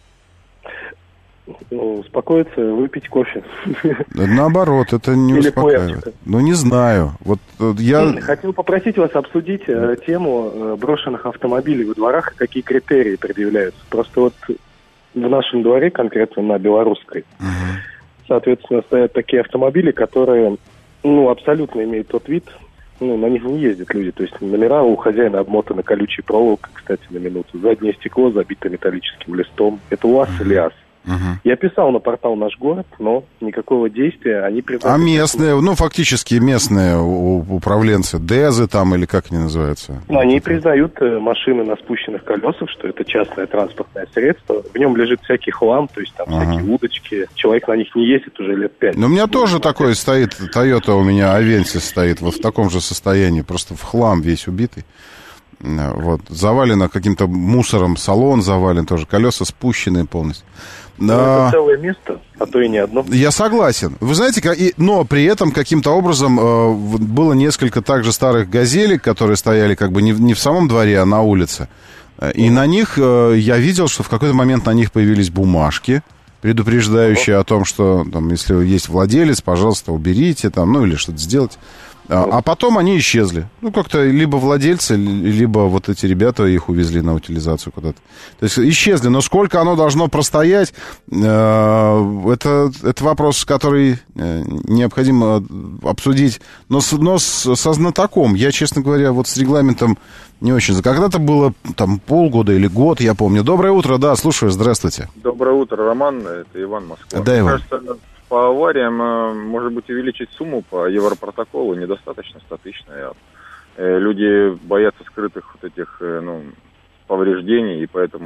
Ну, успокоиться, выпить кофе. Наоборот, это не Или успокаивает. Появится. Ну, не знаю. Вот я... Хотел попросить вас обсудить э, тему э, брошенных автомобилей во дворах и какие критерии предъявляются. Просто вот в нашем дворе, конкретно на Белорусской, uh-huh. соответственно, стоят такие автомобили, которые, ну, абсолютно имеют тот вид, ну, на них не ездят люди. То есть номера у хозяина обмотаны колючей проволокой, кстати, на минуту. Заднее стекло забито металлическим листом. Это УАЗ uh-huh. или АЗ. Угу. Я писал на портал «Наш город», но никакого действия они признали. А местные, ну, фактически местные управленцы, ДЭЗы там, или как они называются? Ну, они признают машины на спущенных колесах, что это частное транспортное средство. В нем лежит всякий хлам, то есть там ага. всякие удочки. Человек на них не ездит уже лет пять. Ну, у меня тоже такой стоит, Toyota у меня Авенсис стоит, вот в таком же состоянии, просто в хлам весь убитый. Вот, завалено каким-то мусором, салон завален тоже, колеса спущенные полностью. Но а... это целое место, а то и не одно. Я согласен. Вы знаете, но при этом каким-то образом э, было несколько также старых газелек, которые стояли как бы не, не в самом дворе, а на улице. И mm. на них э, я видел, что в какой-то момент на них появились бумажки, предупреждающие mm. о том, что там, если есть владелец, пожалуйста, уберите, там, ну или что-то сделать. А потом они исчезли. Ну, как-то либо владельцы, либо вот эти ребята их увезли на утилизацию куда-то. То есть исчезли. Но сколько оно должно простоять, это, это вопрос, который необходимо обсудить. Но, с, но с, со знатоком. Я, честно говоря, вот с регламентом не очень. Когда-то было там полгода или год, я помню. Доброе утро, да, слушаю, здравствуйте. Доброе утро, Роман, это Иван, Москва. Да, Иван. Мне кажется, по авариям, может быть, увеличить сумму по европротоколу недостаточно статичная. Люди боятся скрытых вот этих, ну, повреждений, и поэтому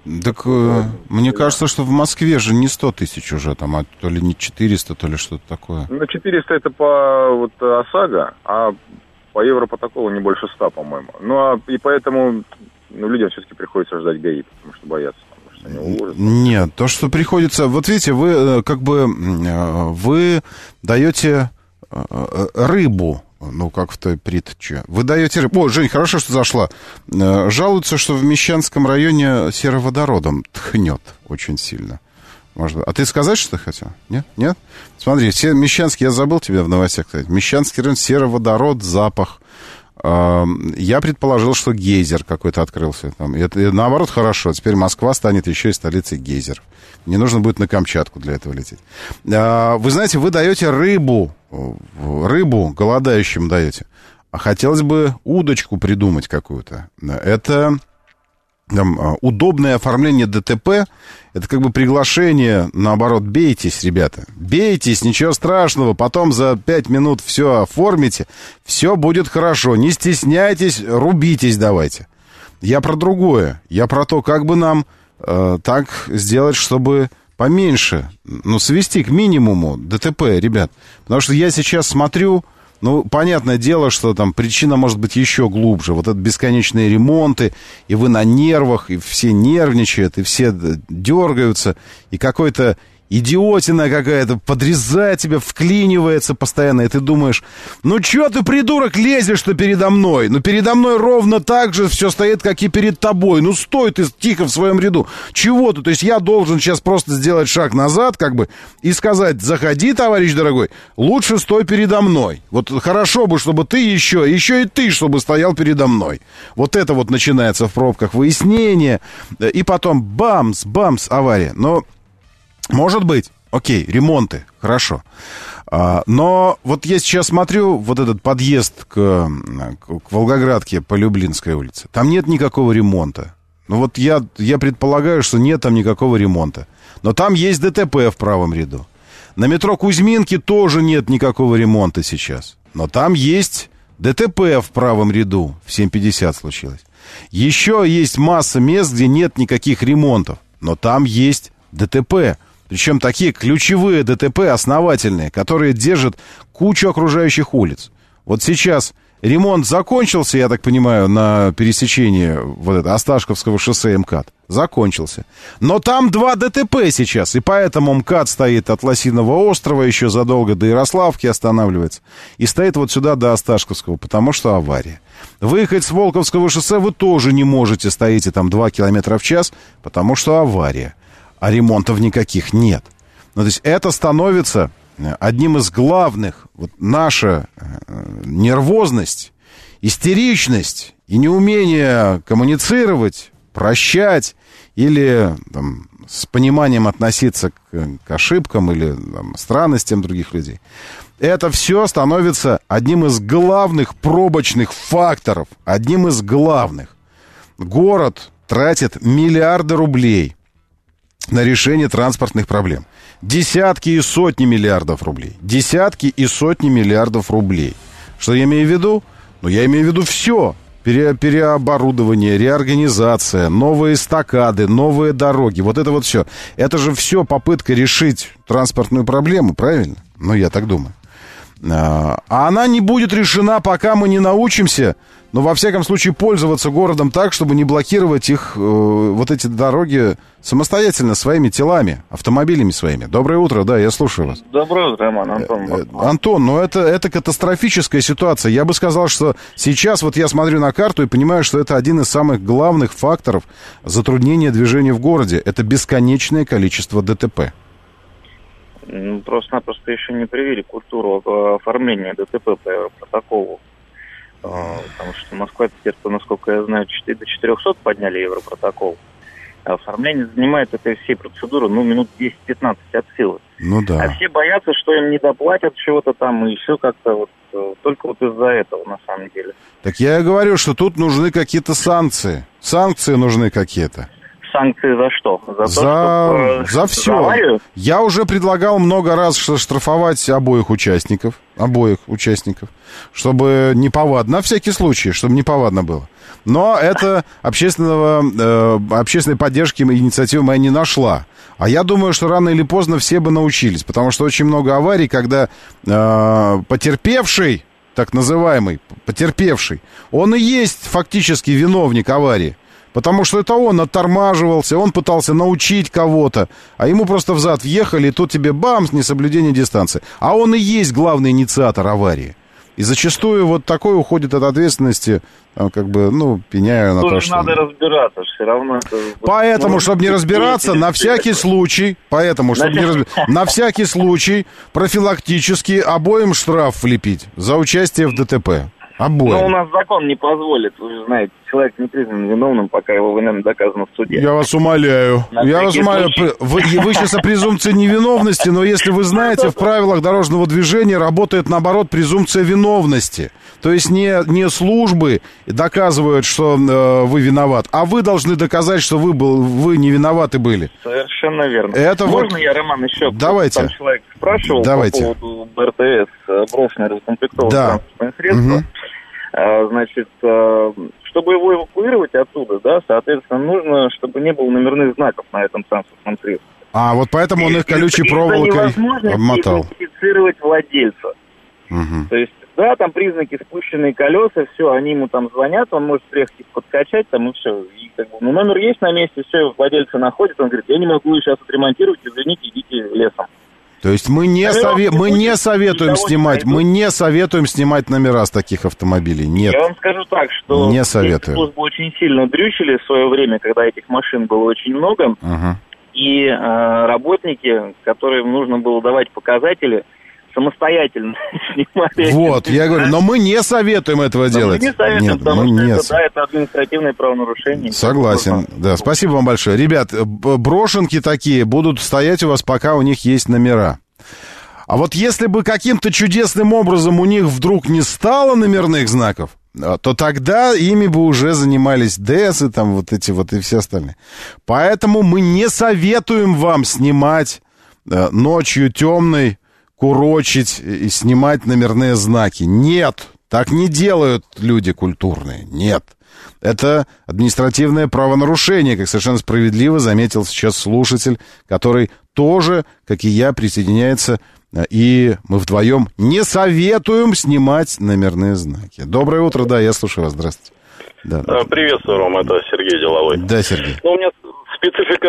Так э, мне кажется, что в Москве же не сто тысяч уже, там, а то ли не четыреста, то ли что-то такое. Ну, четыреста это по вот ОСАГО, а по Европротоколу не больше ста, по-моему. Ну, а и поэтому ну, людям все-таки приходится ждать ГАИ, потому что боятся, потому что они уложат. Нет, то, что приходится... Вот видите, вы как бы... Вы даете рыбу, ну, как в той притче. Вы даете рыбу... О, Жень, хорошо, что зашла. Жалуются, что в Мещанском районе сероводородом тхнет очень сильно. Может... А ты сказать что-то хотел? Нет? Нет? Смотри, все... Мещанский, я забыл тебя в новостях сказать. Мещанский район, сероводород, запах. Я предположил, что гейзер какой-то открылся там. И это, и наоборот, хорошо. Теперь Москва станет еще и столицей гейзеров. Не нужно будет на Камчатку для этого лететь. Вы знаете, вы даете рыбу, рыбу голодающим даете. А хотелось бы удочку придумать какую-то. Это... Там, удобное оформление ДТП, это как бы приглашение, наоборот, бейтесь, ребята, бейтесь, ничего страшного, потом за пять минут все оформите, все будет хорошо, не стесняйтесь, рубитесь давайте. Я про другое, я про то, как бы нам э, так сделать, чтобы поменьше, ну, свести к минимуму ДТП, ребят, потому что я сейчас смотрю... Ну, понятное дело, что там причина может быть еще глубже. Вот это бесконечные ремонты, и вы на нервах, и все нервничают, и все дергаются, и какой-то идиотина какая-то подрезает тебя, вклинивается постоянно, и ты думаешь, ну чё ты, придурок, лезешь-то передо мной? Ну передо мной ровно так же все стоит, как и перед тобой. Ну стой ты тихо в своем ряду. Чего ты? То есть я должен сейчас просто сделать шаг назад, как бы, и сказать, заходи, товарищ дорогой, лучше стой передо мной. Вот хорошо бы, чтобы ты еще, еще и ты, чтобы стоял передо мной. Вот это вот начинается в пробках выяснение, и потом бамс, бамс, авария. Но... Может быть, окей, ремонты, хорошо. А, но вот я сейчас смотрю, вот этот подъезд к, к Волгоградке по Люблинской улице, там нет никакого ремонта. Ну вот я, я предполагаю, что нет там никакого ремонта. Но там есть ДТП в правом ряду. На метро Кузьминки тоже нет никакого ремонта сейчас. Но там есть ДТП в правом ряду, в семь пятьдесят случилось. Еще есть масса мест, где нет никаких ремонтов. Но там есть ДТП. Причем такие ключевые ДТП, основательные, которые держат кучу окружающих улиц. Вот сейчас ремонт закончился, я так понимаю, на пересечении вот это, Осташковского шоссе МКАД. Закончился. Но там два ДТП сейчас, и поэтому МКАД стоит от Лосиного острова еще задолго до Ярославки останавливается. И стоит вот сюда до Осташковского, потому что авария. Выехать с Волковского шоссе вы тоже не можете, стоите там два километра в час, потому что авария. А ремонтов никаких нет. Ну, то есть это становится одним из главных. Вот наша нервозность, истеричность и неумение коммуницировать, прощать или там, с пониманием относиться к, к ошибкам или там, странностям других людей. Это все становится одним из главных пробочных факторов. Одним из главных. Город тратит миллиарды рублей на решение транспортных проблем. Десятки и сотни миллиардов рублей. Десятки и сотни миллиардов рублей. Что я имею в виду? Ну, я имею в виду все. Пере, переоборудование, реорганизация, новые эстакады, новые дороги. Вот это вот все. Это же все попытка решить транспортную проблему, правильно? Ну, я так думаю. А она не будет решена, пока мы не научимся, но, во всяком случае, пользоваться городом так, чтобы не блокировать их, э, вот эти дороги самостоятельно, своими телами, автомобилями своими. Доброе утро, да, я слушаю вас. Доброе утро, Роман, Антон. Э, Антон, ну это, это катастрофическая ситуация. Я бы сказал, что сейчас вот я смотрю на карту и понимаю, что это один из самых главных факторов затруднения движения в городе. Это бесконечное количество ДТП. Просто-напросто еще не привили культуру оформления ДТП по протоколу. Потому что Москва теперь, насколько я знаю, до четырехсот подняли Европротокол. А оформление занимает этой всей процедуры, ну, минут десять-пятнадцать от силы. Ну да. А все боятся, что им не доплатят чего-то там, и все как-то вот, только вот из-за этого, на самом деле. Так я и говорю, что тут нужны какие-то санкции. Санкции нужны какие-то. Санкции за что? За, за, то, что, за все. За Я уже предлагал много раз штрафовать обоих участников. Обоих участников. Чтобы неповадно. На всякий случай, чтобы неповадно было. Но это общественного, э, общественной поддержки инициатива моя не нашла. А я думаю, что рано или поздно все бы научились, потому что очень много аварий, когда э, потерпевший, так называемый, потерпевший, он и есть фактически виновник аварии. Потому что это он оттормаживался, он пытался научить кого-то, а ему просто взад въехали, и тут тебе бамс, несоблюдение дистанции. А он и есть главный инициатор аварии. И зачастую вот такой уходит от ответственности, как бы, ну, пеняю на то, что... надо разбираться, все равно... Это... Поэтому, чтобы не разбираться, на всякий случай, поэтому, чтобы не разбираться, на всякий случай профилактически обоим штраф влепить за участие в ДТП. Обоим. Но у нас закон не позволит, вы же знаете, человек не признан виновным, пока его вина доказана в суде. Я вас умоляю. На Я вас умоляю. Вы, вы сейчас о презумпции невиновности, но если вы знаете, в правилах дорожного движения работает, наоборот, презумпция виновности. То есть не, не службы доказывают, что э, вы виноват, а вы должны доказать, что вы, был, вы не виноваты были. Совершенно верно. Это Можно вот... я, Роман, еще? Давайте. Там человек спрашивал Давайте. по поводу БРТС, брошенное разкомплектованное да. транспортное средство. Угу. Значит, чтобы его эвакуировать оттуда, да, соответственно, нужно, чтобы не было номерных знаков на этом транспортном средстве. А, вот поэтому он их колючей проволокой обмотал. Идентифицировать владельца. Угу. То есть, да, там признаки спущенные колеса, все, они ему там звонят, он может приехать их подкачать, там, и все. И, как бы, ну, номер есть на месте, все, владельца находит, он говорит, я не могу сейчас отремонтировать, извините, идите лесом. То есть мы не, сове... мы не советуем снимать, мы не советуем снимать номера с таких автомобилей. Нет. Я вам скажу так, что не советуем. Службы очень сильно дрючили в свое время, когда этих машин было очень много, uh-huh. и э, работники, которым нужно было давать показатели, самостоятельно снимали. Вот, я говорю, но мы не советуем этого но делать. Мы не советуем, Нет, потому мы что не... это, да, это административное правонарушение. Согласен, да, спасибо вам большое. Ребят, брошенки такие будут стоять у вас, пока у них есть номера. А вот если бы каким-то чудесным образом у них вдруг не стало номерных знаков, то тогда ими бы уже занимались ДЭСы, там вот эти вот и все остальные. Поэтому мы не советуем вам снимать э, ночью темной, курочить и снимать номерные знаки. Нет, так не делают люди культурные, нет. Это административное правонарушение, как совершенно справедливо заметил сейчас слушатель, который тоже, как и я, присоединяется, и мы вдвоем не советуем снимать номерные знаки. Доброе утро, да, я слушаю вас, здравствуйте. Да, да. Приветствую, Рома, это Сергей Деловой. Да, Сергей. Ну, у меня специфика,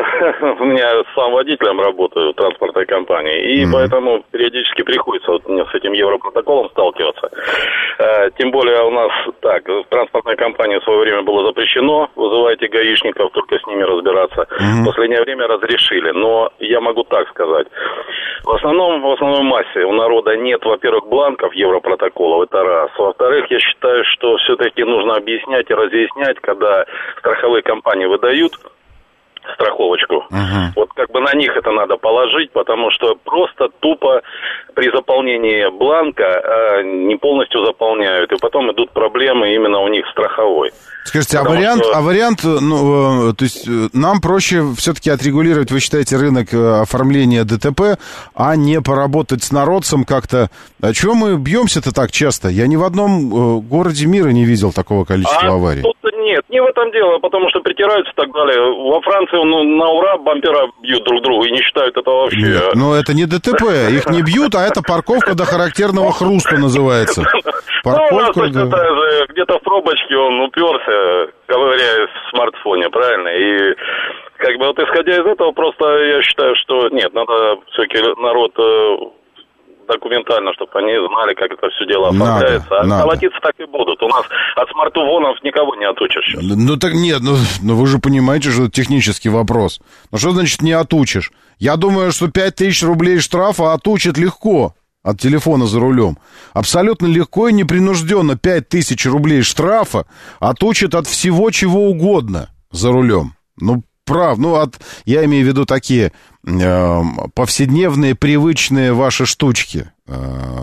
у меня сам водителем работаю в транспортной компании, и mm-hmm. поэтому периодически приходится вот мне с этим европротоколом сталкиваться. Тем более у нас так, в транспортной компании в свое время было запрещено, вызывайте гаишников, только с ними разбираться. Mm-hmm. В последнее время разрешили, но я могу так сказать. В основном, в основной массе у народа нет, во-первых, бланков европротоколов, это раз. Во-вторых, я считаю, что все-таки нужно объяснять и разъяснять, когда страховые компании выдают страховочку. Uh-huh. Вот как бы на них это надо положить, потому что просто тупо при заполнении бланка э, не полностью заполняют, и потом идут проблемы именно у них страховой. Скажите, а вариант, что... а вариант, ну, то есть нам проще все-таки отрегулировать, вы считаете, рынок оформления ДТП, а не поработать с народцем как-то. А чего мы бьемся-то так часто? Я ни в одном городе мира не видел такого количества а аварий. Нет, не в этом дело, потому что притираются и так далее. Во Франции ну, на ура бампера бьют друг друга и не считают это вообще. Нет, но это не ДТП, их не бьют, а это парковка до характерного хруста называется. Парковка, ну, у нас точно да. так же, где-то в пробочке он уперся, ковыряясь в смартфоне, правильно? И как бы вот исходя из этого, просто я считаю, что нет, надо все-таки народ документально, чтобы они знали, как это все дело оформляется. Надо, а надо. Колотиться так и будут. У нас от смартфонов никого не отучишь сейчас. Ну так нет, ну, ну вы же понимаете, что это технический вопрос. Ну что значит не отучишь? Я думаю, что пять тысяч рублей штрафа отучат легко от телефона за рулем. Абсолютно легко и непринужденно пять тысяч рублей штрафа отучат от всего чего угодно за рулем. Ну, прав, ну, от, я имею в виду такие э, повседневные, привычные ваши штучки. Э,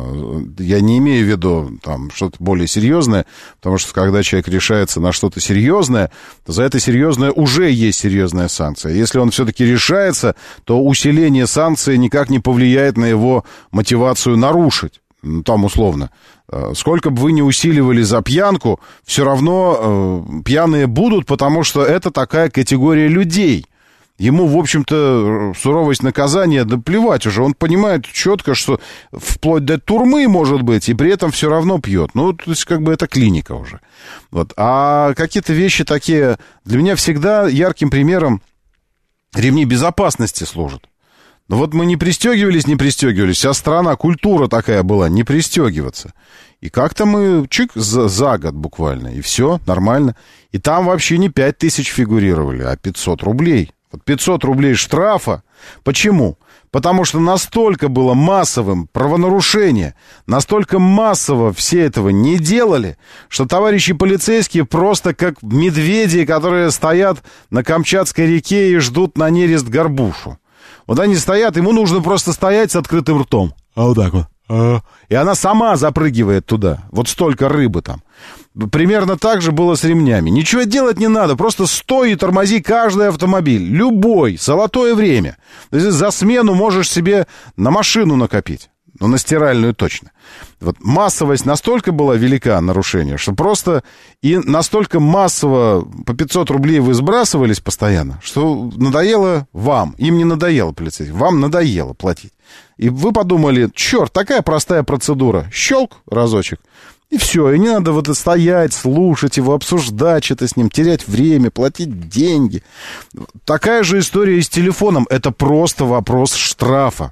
я не имею в виду там что-то более серьезное, потому что когда человек решается на что-то серьезное, то за это серьезное уже есть серьезная санкция. Если он все-таки решается, то усиление санкции никак не повлияет на его мотивацию нарушить. ну, там условно, сколько бы вы ни усиливали за пьянку, все равно э, пьяные будут, потому что это такая категория людей. Ему, в общем-то, суровость наказания, да плевать уже. Он понимает четко, что вплоть до турмы, может быть, и при этом все равно пьет. Ну, то есть, как бы это клиника уже. Вот. А какие-то вещи такие... Для меня всегда ярким примером ремни безопасности служат. Но вот мы не пристегивались, не пристегивались. Вся страна, культура такая была, не пристегиваться. И как-то мы чик за, за год буквально, и все, нормально. И там вообще не пять тысяч фигурировали, а пятьсот рублей. Вот пятьсот рублей штрафа. Почему? Потому что настолько было массовым правонарушение, настолько массово все этого не делали, что товарищи полицейские просто как медведи, которые стоят на Камчатской реке и ждут на нерест горбушу. Вот они стоят, ему нужно просто стоять с открытым ртом. А вот так вот. А. И она сама запрыгивает туда. Вот столько рыбы там. Примерно так же было с ремнями. Ничего делать не надо, просто стой и тормози каждый автомобиль. Любой, золотое время. То есть за смену можешь себе на машину накопить. Ну, на стиральную точно. Вот массовость настолько была велика нарушения, что просто и настолько массово по пятьсот рублей вы сбрасывались постоянно, что надоело вам. Им не надоело, полицейским. Вам надоело платить. И вы подумали, черт, такая простая процедура. Щелк разочек. И все, и не надо вот стоять, слушать его, обсуждать что-то с ним, терять время, платить деньги. Такая же история и с телефоном. Это просто вопрос штрафа.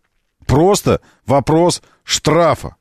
Просто вопрос штрафа.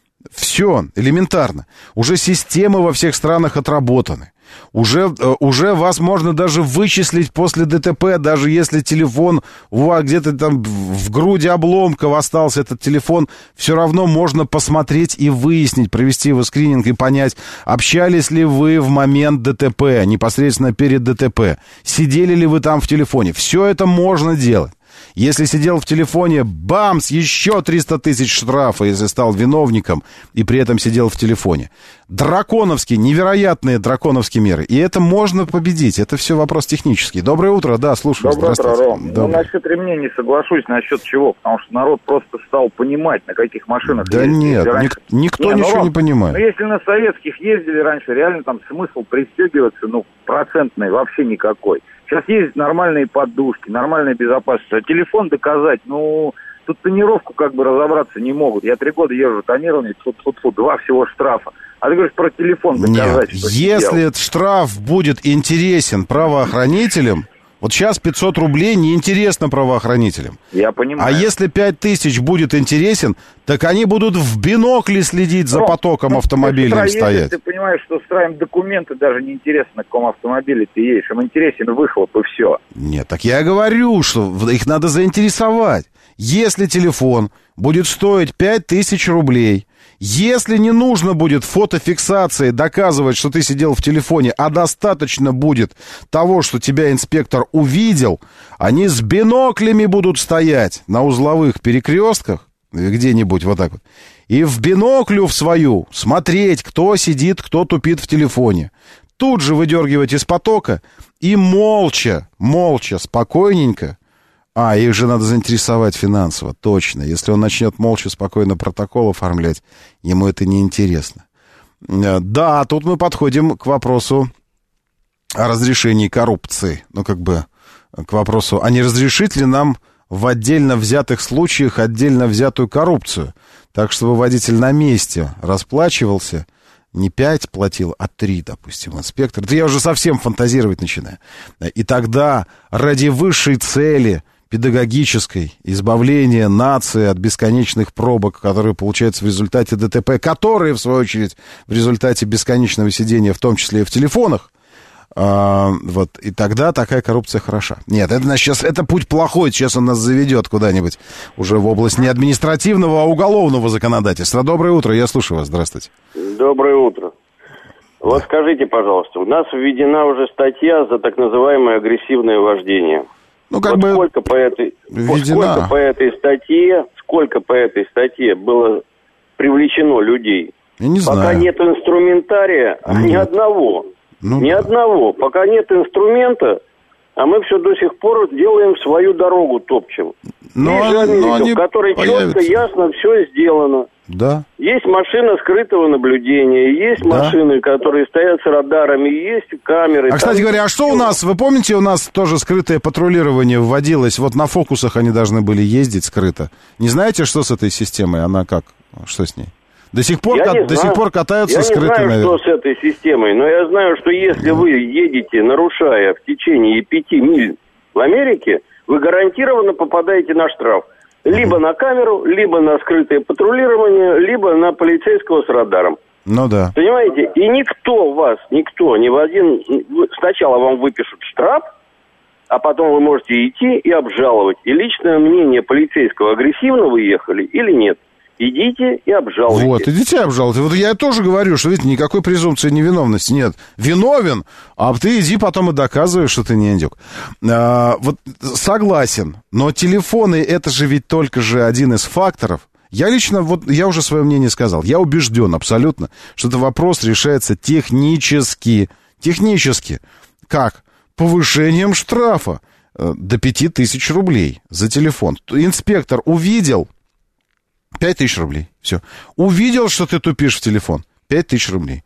Все, элементарно. Уже системы во всех странах отработаны. Уже, уже вас можно даже вычислить после ДТП, даже если телефон у вас где-то там в груди обломков остался этот телефон, все равно можно посмотреть и выяснить, провести его скрининг и понять, общались ли вы в момент ДТП, непосредственно перед ДТП, сидели ли вы там в телефоне. Все это можно делать. Если сидел в телефоне, бамс, еще триста тысяч штрафа, если стал виновником и при этом сидел в телефоне. Драконовские, невероятные драконовские меры. И это можно победить. Это все вопрос технический. Доброе утро, да, слушаю. Доброе утро, Ром. Доброе. Ну, насчет ремней не соглашусь. Насчет чего? Потому что народ просто стал понимать, на каких машинах да ездить. нет, раньше... ник- никто не, ничего ну, не понимает. Ну, если на советских ездили раньше, реально там смысл пристегиваться, ну, процентный вообще никакой. Сейчас есть нормальные подушки, нормальная безопасность. А телефон доказать, ну, тут тонировку как бы разобраться не могут. Я три года езжу тонированный, фу-фу-фу, два всего штрафа. А ты говоришь про телефон доказать, Нет, что если этот штраф будет интересен правоохранителям, вот сейчас пятьсот рублей неинтересно правоохранителям. Я понимаю. А если пять тысяч будет интересен, так они будут в бинокле следить за Ром, потоком ну, автомобилей ты стоять. Ты понимаешь, что строим документы, даже не интересно, на каком автомобиле ты едешь. Им интересен выхлоп и все. Нет, так я и говорю, что их надо заинтересовать. Если телефон будет стоить пять тысяч рублей, если не нужно будет фотофиксации доказывать, что ты сидел в телефоне, а достаточно будет того, что тебя инспектор увидел, они с биноклями будут стоять на узловых перекрестках, где-нибудь вот так вот, и в биноклю в свою смотреть, кто сидит, кто тупит в телефоне. Тут же выдергивать из потока и молча, молча, спокойненько. А, их же надо заинтересовать финансово, точно. Если он начнет молча, спокойно протокол оформлять, ему это неинтересно. Да, тут мы подходим к вопросу о разрешении коррупции. Ну, как бы к вопросу, а не разрешить ли нам в отдельно взятых случаях отдельно взятую коррупцию? Так, чтобы водитель на месте расплачивался, не пять платил, а три, допустим, инспектор. Это я уже совсем фантазировать начинаю. И тогда ради высшей цели педагогической, избавления нации от бесконечных пробок, которые получаются в результате ДТП, которые, в свою очередь, в результате бесконечного сидения, в том числе и в телефонах, а, вот, и тогда такая коррупция хороша. Нет, это, значит, сейчас, это путь плохой, сейчас он нас заведет куда-нибудь уже в область не административного, а уголовного законодательства. Доброе утро, я слушаю вас, здравствуйте. Доброе утро. Вот скажите, пожалуйста, у нас введена уже статья за так называемое агрессивное вождение. Ну, как вот бы сколько по этой, введена. сколько по этой статье, сколько по этой статье было привлечено людей? Я не Пока знаю. нет инструментария, а Ну, ни одного. ну, ни да. одного. Пока нет инструмента, а мы все до сих пор делаем свою дорогу, топчем. Но, Есть же Америка, но они в которой появятся. четко, ясно все сделано. Да. Есть машина скрытого наблюдения, есть Да. машины, которые стоят с радарами, есть камеры. А, кстати там- говоря, а что у нас, вы помните, у нас тоже скрытое патрулирование вводилось, вот на фокусах они должны были ездить скрыто. Не знаете, что с этой системой, она как, что с ней? До сих пор, Я ка- не до знаю. сих пор катаются я скрыто, не знаю, наверное. что с этой системой, но я знаю, что если вы едете, нарушая в течение пяти миль в Америке, вы гарантированно попадаете на штраф. Либо на камеру, либо на скрытое патрулирование, либо на полицейского с радаром. Ну да. Понимаете? И никто вас, никто, ни в один... Сначала вам выпишут штраф, а потом вы можете идти и обжаловать. И личное мнение полицейского, агрессивно вы ехали или нет. Идите и обжалуйте. Вот, идите обжалуйте. Вот я тоже говорю, что, видите, никакой презумпции невиновности нет. Виновен, а ты иди потом и доказывай, что ты не индюк. А, вот согласен, но телефоны, это же ведь только же один из факторов. Я лично, вот я уже свое мнение сказал, я убежден абсолютно, что этот вопрос решается технически. Технически. Как? Повышением штрафа э, до пяти тысяч рублей за телефон. Инспектор увидел... Пять тысяч рублей. Все. Увидел, что ты тупишь в телефон. Пять тысяч рублей.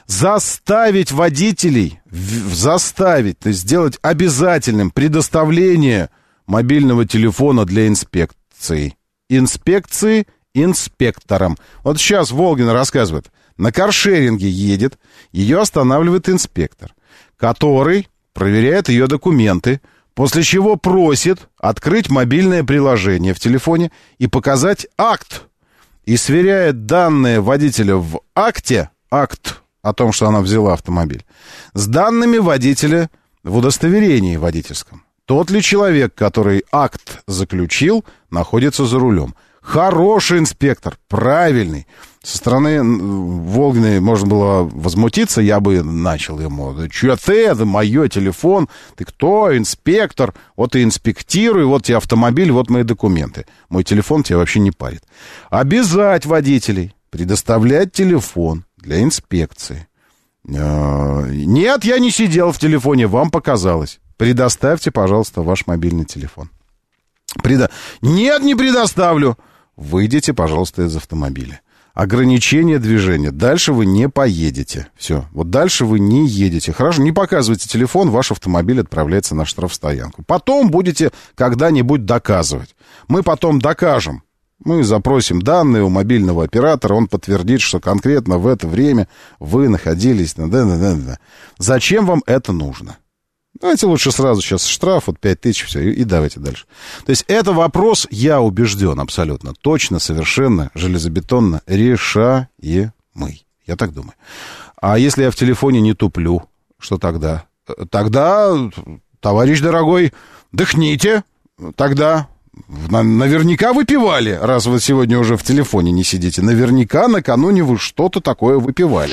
Заставить водителей, в, заставить, то есть сделать обязательным предоставление мобильного телефона для инспекции. Инспекции инспекторам. Вот сейчас Волгина рассказывает. На каршеринге едет, ее останавливает инспектор, который проверяет ее документы, после чего просит открыть мобильное приложение в телефоне и показать акт. И сверяет данные водителя в акте, акт о том, что она взяла автомобиль, с данными водителя в удостоверении водительском. Тот ли человек, который акт заключил, находится за рулем. Хороший инспектор, правильный. Со стороны Волгиной можно было возмутиться, я бы начал ему. Че ты, это мой телефон, ты кто, инспектор, вот и инспектируй, вот тебе автомобиль, вот мои документы. Мой телефон тебя вообще не парит. Обязать водителей предоставлять телефон для инспекции. Нет, я не сидел в телефоне, вам показалось. Предоставьте, пожалуйста, ваш мобильный телефон. Предо... Нет, не предоставлю. Выйдите, пожалуйста, из автомобиля. Ограничение движения. Дальше вы не поедете. Все. Вот дальше вы не едете. Хорошо, не показывайте телефон, ваш автомобиль отправляется на штрафстоянку. Потом будете когда-нибудь доказывать. Мы потом докажем. Мы запросим данные у мобильного оператора, он подтвердит, что конкретно в это время вы находились... Зачем вам это нужно? Давайте лучше сразу сейчас штраф, вот пять тысяч, все, и, и давайте дальше. То есть это вопрос, я убежден абсолютно, точно, совершенно, железобетонно решаемый. Я так думаю. А если я в телефоне не туплю, что тогда? Тогда, товарищ дорогой, дыхните, тогда... Наверняка выпивали, раз вы сегодня уже в телефоне не сидите. Наверняка накануне вы что-то такое выпивали.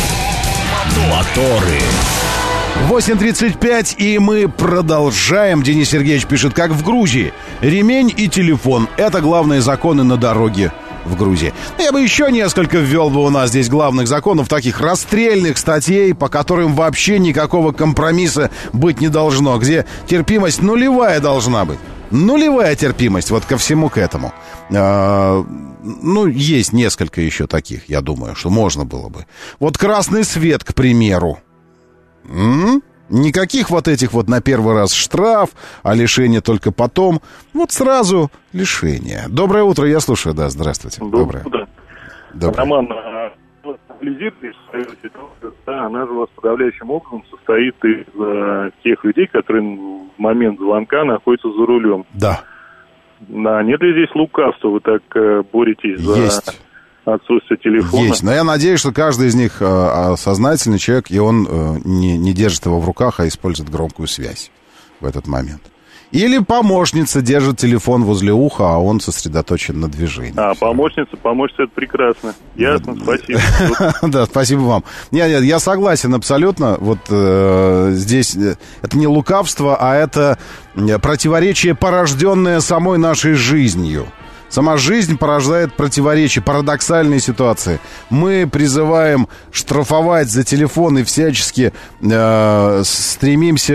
Моторы. восемь тридцать пять, и мы продолжаем. Денис Сергеевич пишет, как в Грузии. Ремень и телефон – это главные законы на дороге в Грузии. Я бы еще несколько ввел бы у нас здесь главных законов, таких расстрельных статей, по которым вообще никакого компромисса быть не должно, где терпимость нулевая должна быть. Нулевая терпимость вот ко всему к этому. А, ну, есть несколько еще таких, я думаю, что можно было бы. Вот красный свет, к примеру. М-м? Никаких вот этих вот на первый раз штраф, а лишение только потом. Вот сразу лишение. Доброе утро, я слушаю. Да, здравствуйте. Доброе утро. Доброе. Роман, анализирует свою ситуацию, да, она же у вас подавляющим образом состоит из э, тех людей, которые в момент звонка находятся за рулем. Да. Да, нет ли здесь лукавства? Вы так э, боретесь за Есть. отсутствие телефона? Есть, но я надеюсь, что каждый из них э, сознательный человек, и он э, не, не держит его в руках, а использует громкую связь в этот момент. Или помощница держит телефон возле уха, а он сосредоточен на движении. А, помощница, помощница, это прекрасно. Ясно, спасибо. Да, спасибо вам. Нет, нет, я согласен абсолютно. Вот э, здесь э, это не лукавство, а это противоречие, порожденное самой нашей жизнью. Сама жизнь порождает противоречия, парадоксальные ситуации. Мы призываем штрафовать за телефон и всячески э, стремимся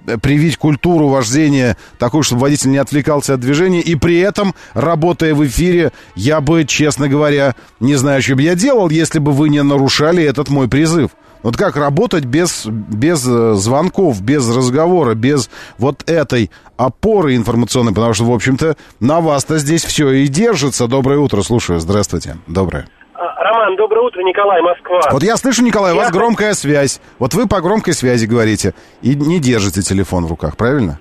привить культуру вождения такую, чтобы водитель не отвлекался от движения, и при этом, работая в эфире, я бы, честно говоря, не знаю, что бы я делал, если бы вы не нарушали этот мой призыв. Вот как работать без, без звонков, без разговора, без вот этой опоры информационной, потому что, в общем-то, на вас-то здесь все и держится. Доброе утро, слушаю, здравствуйте. Доброе. Роман, доброе утро, Николай, Москва. Вот я слышу, Николай, у я... вас громкая связь. Вот вы по громкой связи говорите и не держите телефон в руках, правильно?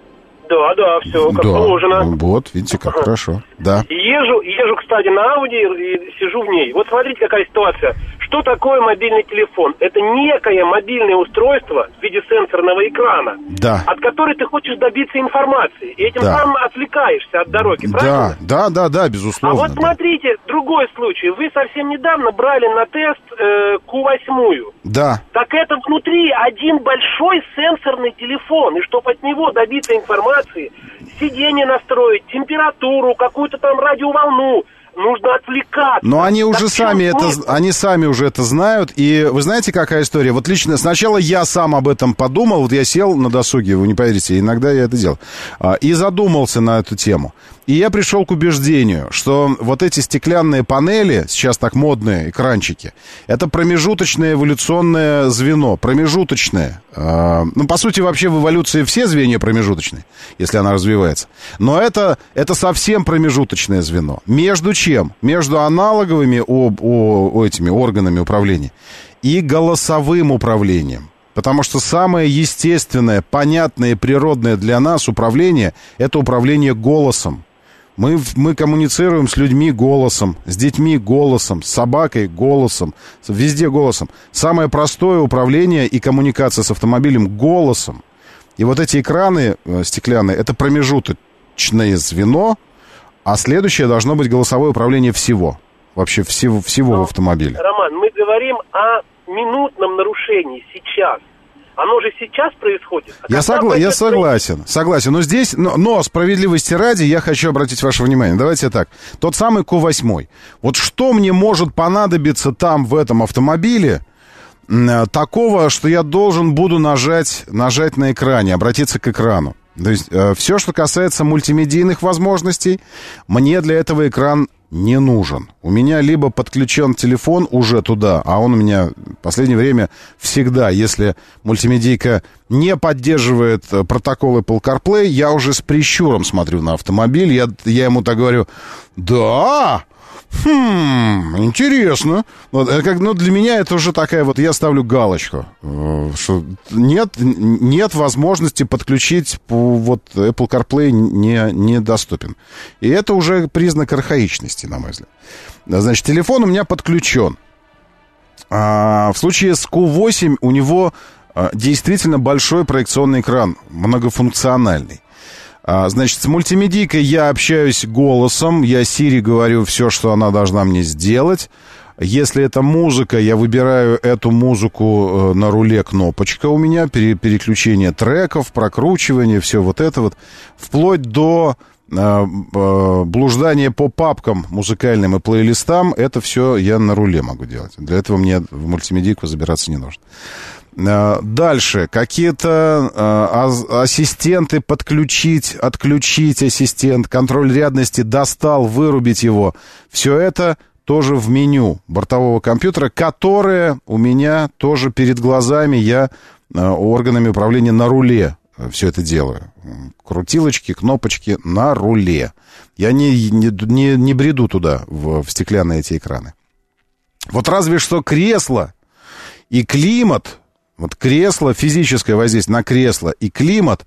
Да, да, все, как да. положено. Вот, видите, как хорошо. Да. Езжу, езжу, кстати, на Ауди и сижу в ней. Вот смотрите, какая ситуация. Что такое мобильный телефон? Это некое мобильное устройство в виде сенсорного экрана, да. от которой ты хочешь добиться информации. И этим да. самым отвлекаешься от дороги, правильно? Да, да, да, да, безусловно. А вот да. смотрите, другой случай. Вы совсем недавно брали на тест э, Ку восемь. Да. Так это внутри один большой сенсорный телефон. И чтобы от него добиться информации, сиденье настроить, температуру, какую-то там радиоволну, нужно отвлекаться. Но они уже так сами это, они сами уже это знают. И вы знаете, какая история? Вот лично сначала я сам об этом подумал. Вот я сел на досуге, вы не поверите, иногда я это делал. И задумался на эту тему. И я пришел к убеждению, что вот эти стеклянные панели, сейчас так модные экранчики, это промежуточное эволюционное звено, промежуточное. Ну, по сути, вообще в эволюции все звенья промежуточные, если она развивается. Но это, это совсем промежуточное звено. Между чем? Между аналоговыми о, о, о этими органами управления и голосовым управлением. Потому что самое естественное, понятное и природное для нас управление – это управление голосом. Мы, мы коммуницируем с людьми голосом, с детьми голосом, с собакой голосом, везде голосом. Самое простое управление и коммуникация с автомобилем голосом. И вот эти экраны стеклянные – это промежуточное звено, а следующее должно быть голосовое управление всего. Вообще всего, всего в автомобиле. Роман, мы говорим о минутном нарушении сейчас. Оно же сейчас происходит. А я, согла- я согласен, согласен. Но здесь, но, но справедливости ради, я хочу обратить ваше внимание. Давайте так. Тот самый Ку восемь. Вот что мне может понадобиться там, в этом автомобиле, такого, что я должен буду нажать, нажать на экране, обратиться к экрану? То есть э, все, что касается мультимедийных возможностей, мне для этого экран не нужен. У меня либо подключен телефон уже туда, а он у меня в последнее время всегда, если мультимедийка не поддерживает протокол Apple CarPlay, я уже с прищуром смотрю на автомобиль, я, я ему так говорю: да, хм, интересно. Вот, как, ну, для меня это уже такая вот, я ставлю галочку, что нет, нет возможности подключить, вот Apple CarPlay не, недоступен. И это уже признак архаичности, на мой взгляд. Значит, телефон у меня подключен. А в случае с Ку восемь у него действительно большой проекционный экран, многофункциональный. Значит, с мультимедийкой я общаюсь голосом, я Siri говорю все, что она должна мне сделать. Если это музыка, я выбираю эту музыку на руле, кнопочка у меня, переключение треков, прокручивание, все вот это вот, вплоть до блуждания по папкам музыкальным и плейлистам, это все я на руле могу делать. Для этого мне в мультимедийку забираться не нужно. Дальше. Какие-то э, ассистенты подключить, отключить ассистент, контроль рядности, достал, вырубить его. Все это тоже в меню бортового компьютера, которое у меня тоже перед глазами, я э, органами управления на руле все это делаю. Крутилочки, кнопочки на руле. Я не, не, не, не бреду туда, в, в стеклянные эти экраны. Вот разве что кресло и климат. Вот кресло, физическое воздействие на кресло и климат.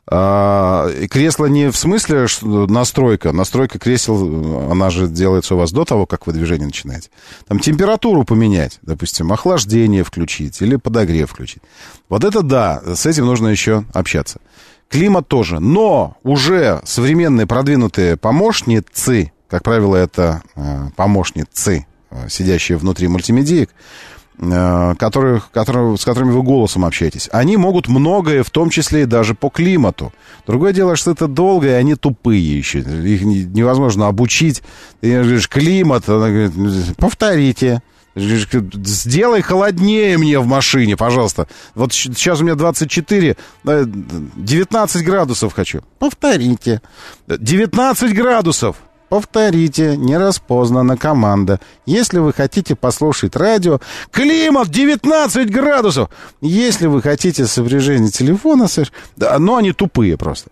Э, кресло не в смысле что настройка. Настройка кресел, она же делается у вас до того, как вы движение начинаете. Там температуру поменять, допустим, охлаждение включить или подогрев включить. Вот это да, с этим нужно еще общаться. Климат тоже. Но уже современные продвинутые помощницы, как правило, это э, помощницы, э, сидящие внутри мультимедиек, Которых, которые, с которыми вы голосом общаетесь, они могут многое, в том числе и даже по климату. Другое дело, что это долго, и они тупые еще. Их невозможно обучить. Ты говоришь, климат, она говорит, повторите. Сделай холоднее мне в машине, пожалуйста. Вот сейчас у меня двадцать четыре, девятнадцать градусов хочу. Повторите. девятнадцать градусов. Повторите, не распознана команда. Если вы хотите послушать радио, климат девятнадцать градусов. Если вы хотите сопряжение телефона, но они тупые просто.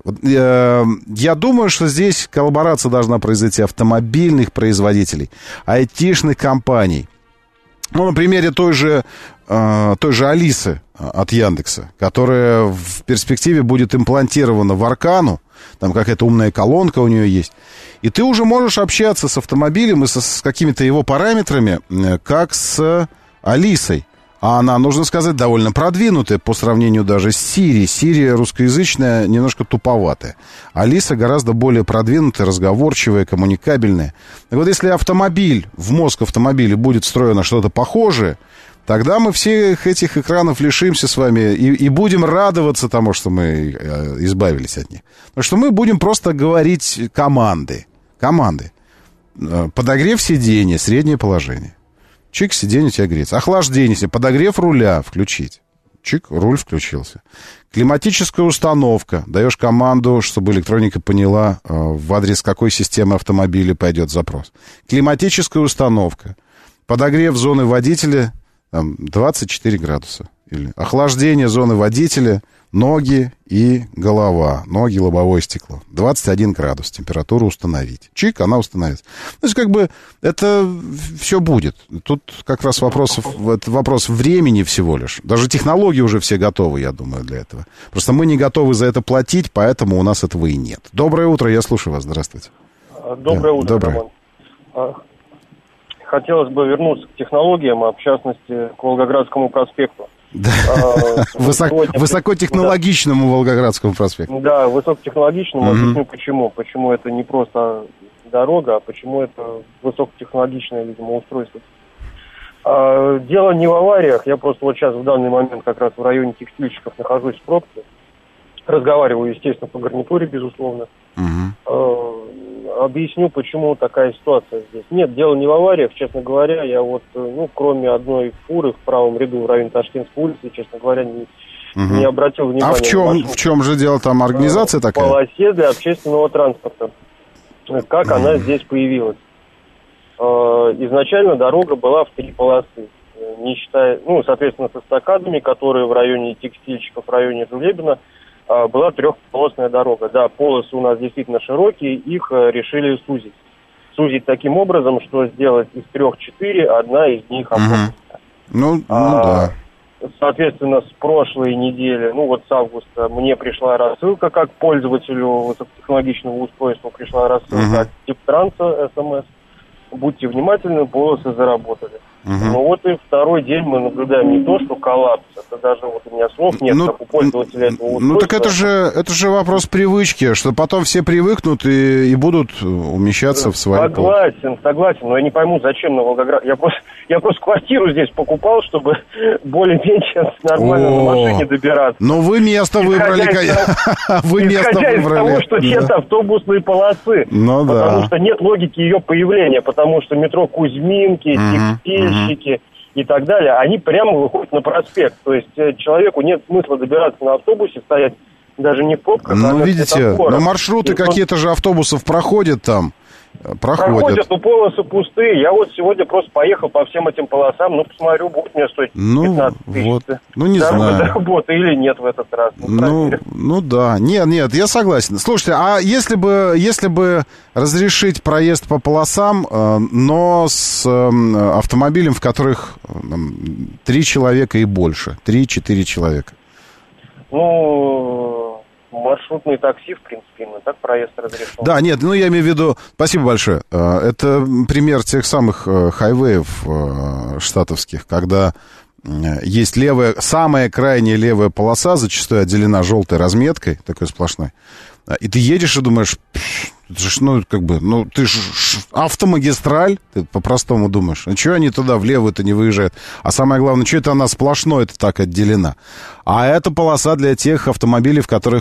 Я думаю, что здесь коллаборация должна произойти автомобильных производителей, айтишных компаний. Ну, на примере той же, той же Алисы от Яндекса, которая в перспективе будет имплантирована в Аркану. Там какая-то умная колонка у нее есть. И ты уже можешь общаться с автомобилем и со, с какими-то его параметрами, как с Алисой. А она, нужно сказать, довольно продвинутая по сравнению даже с Siri. Siri русскоязычная, немножко туповатая. Алиса гораздо более продвинутая, разговорчивая, коммуникабельная. Так вот, если автомобиль, в мозг автомобиля будет встроено что-то похожее, тогда мы всех этих экранов лишимся с вами и, и будем радоваться тому, что мы избавились от них. Потому что мы будем просто говорить команды. Команды. Подогрев сиденья, среднее положение. Чик, сиденье у тебя греется. Охлаждение, подогрев руля включить. Чик, руль включился. Климатическая установка. Даешь команду, чтобы электроника поняла, в адрес какой системы автомобиля пойдет запрос. Климатическая установка. Подогрев зоны водителя там, двадцать четыре градуса. Или охлаждение зоны водителя, ноги и голова. Ноги, лобовое стекло. двадцать один градус. Температуру установить. Чик, она установится. То есть, как бы, это все будет. Тут как раз вопрос, это вопрос времени всего лишь. Даже технологии уже все готовы, я думаю, для этого. Просто мы не готовы за это платить, поэтому у нас этого и нет. Доброе утро, я слушаю вас. Здравствуйте. Доброе да, утро, доброе. Роман. Хотелось бы вернуться к технологиям, а в частности к Волгоградскому проспекту. Да. А, Высоко, высокотехнологичному да. Волгоградскому проспекту. Да, высокотехнологичному. Mm-hmm. Объясню почему. Почему это не просто дорога, а почему это высокотехнологичное, видимо, устройство. А, дело не в авариях. Я просто вот сейчас в данный момент как раз в районе текстильщиков нахожусь в пробке. Разговариваю, естественно, по гарнитуре, безусловно. Mm-hmm. А, объясню, почему такая ситуация здесь. Нет, дело не в авариях, честно говоря. Я вот, ну, кроме одной фуры в правом ряду в районе Ташкентской улицы, честно говоря, не, угу. не обратил внимания. А в чем, в чем же дело? Там организация а, такая? В полосе для общественного транспорта. Как угу. она здесь появилась? А, изначально дорога была в три полосы. Не считая, ну, соответственно, со эстакадами, которые в районе текстильщиков, в районе Жулебина, была трехполосная дорога. Да, полосы у нас действительно широкие, их решили сузить. Сузить таким образом, что сделать из трех четыре, одна из них автобусная. Угу. Ну, ну а, да. Соответственно, с прошлой недели, ну вот с августа, мне пришла рассылка, как пользователю высокотехнологичного устройства, пришла рассылка угу. от Типтранса СМС. Будьте внимательны, полосы заработали. Угу. Ну вот и второй день мы наблюдаем не то, что коллапс, это даже вот у меня слов нет, ну, как у пользователя этого устройства. Ну так это же, это же вопрос привычки, что потом все привыкнут и, и будут умещаться в свои Согласен, полосы. Согласен, но я не пойму, зачем на Волгоград. Я просто, я просто квартиру здесь покупал, чтобы более-менее нормально О, на машине добираться. Но вы место выбрали, вы место выбрали. Исходя из того, что нет автобусной полосы, потому что нет логики ее появления, потому что метро Кузьминки, Текстиль, и так далее, они прямо выходят на проспект. То есть человеку нет смысла добираться на автобусе, стоять даже не в пробках, ну, а видите, но маршруты и какие-то он... же автобусов проходят там. Проходят. Проходят, но полосы пустые. Я вот сегодня просто поехал по всем этим полосам, ну, посмотрю, будет мне стоить пятнадцать тысяч. Вот. Ну, не дорога знаю. до работы или нет в этот раз. Ну, ну, ну, да. Нет, нет, я согласен. Слушайте, а если бы, если бы разрешить проезд по полосам, но с автомобилем, в которых три человека и больше, три-четыре человека? Ну... Маршрутные такси, в принципе, но так проезд разрешен. Да, нет, ну я имею в виду... Спасибо большое. Это пример тех самых хайвеев штатовских, когда есть левая, самая крайняя левая полоса, зачастую отделена желтой разметкой, такой сплошной. И ты едешь и думаешь, это же, ну, как бы, ну, ты же автомагистраль, ты по-простому думаешь, а чего они туда влево-то не выезжают? А самое главное, что это она сплошной-то так отделена? А это полоса для тех автомобилей, в которых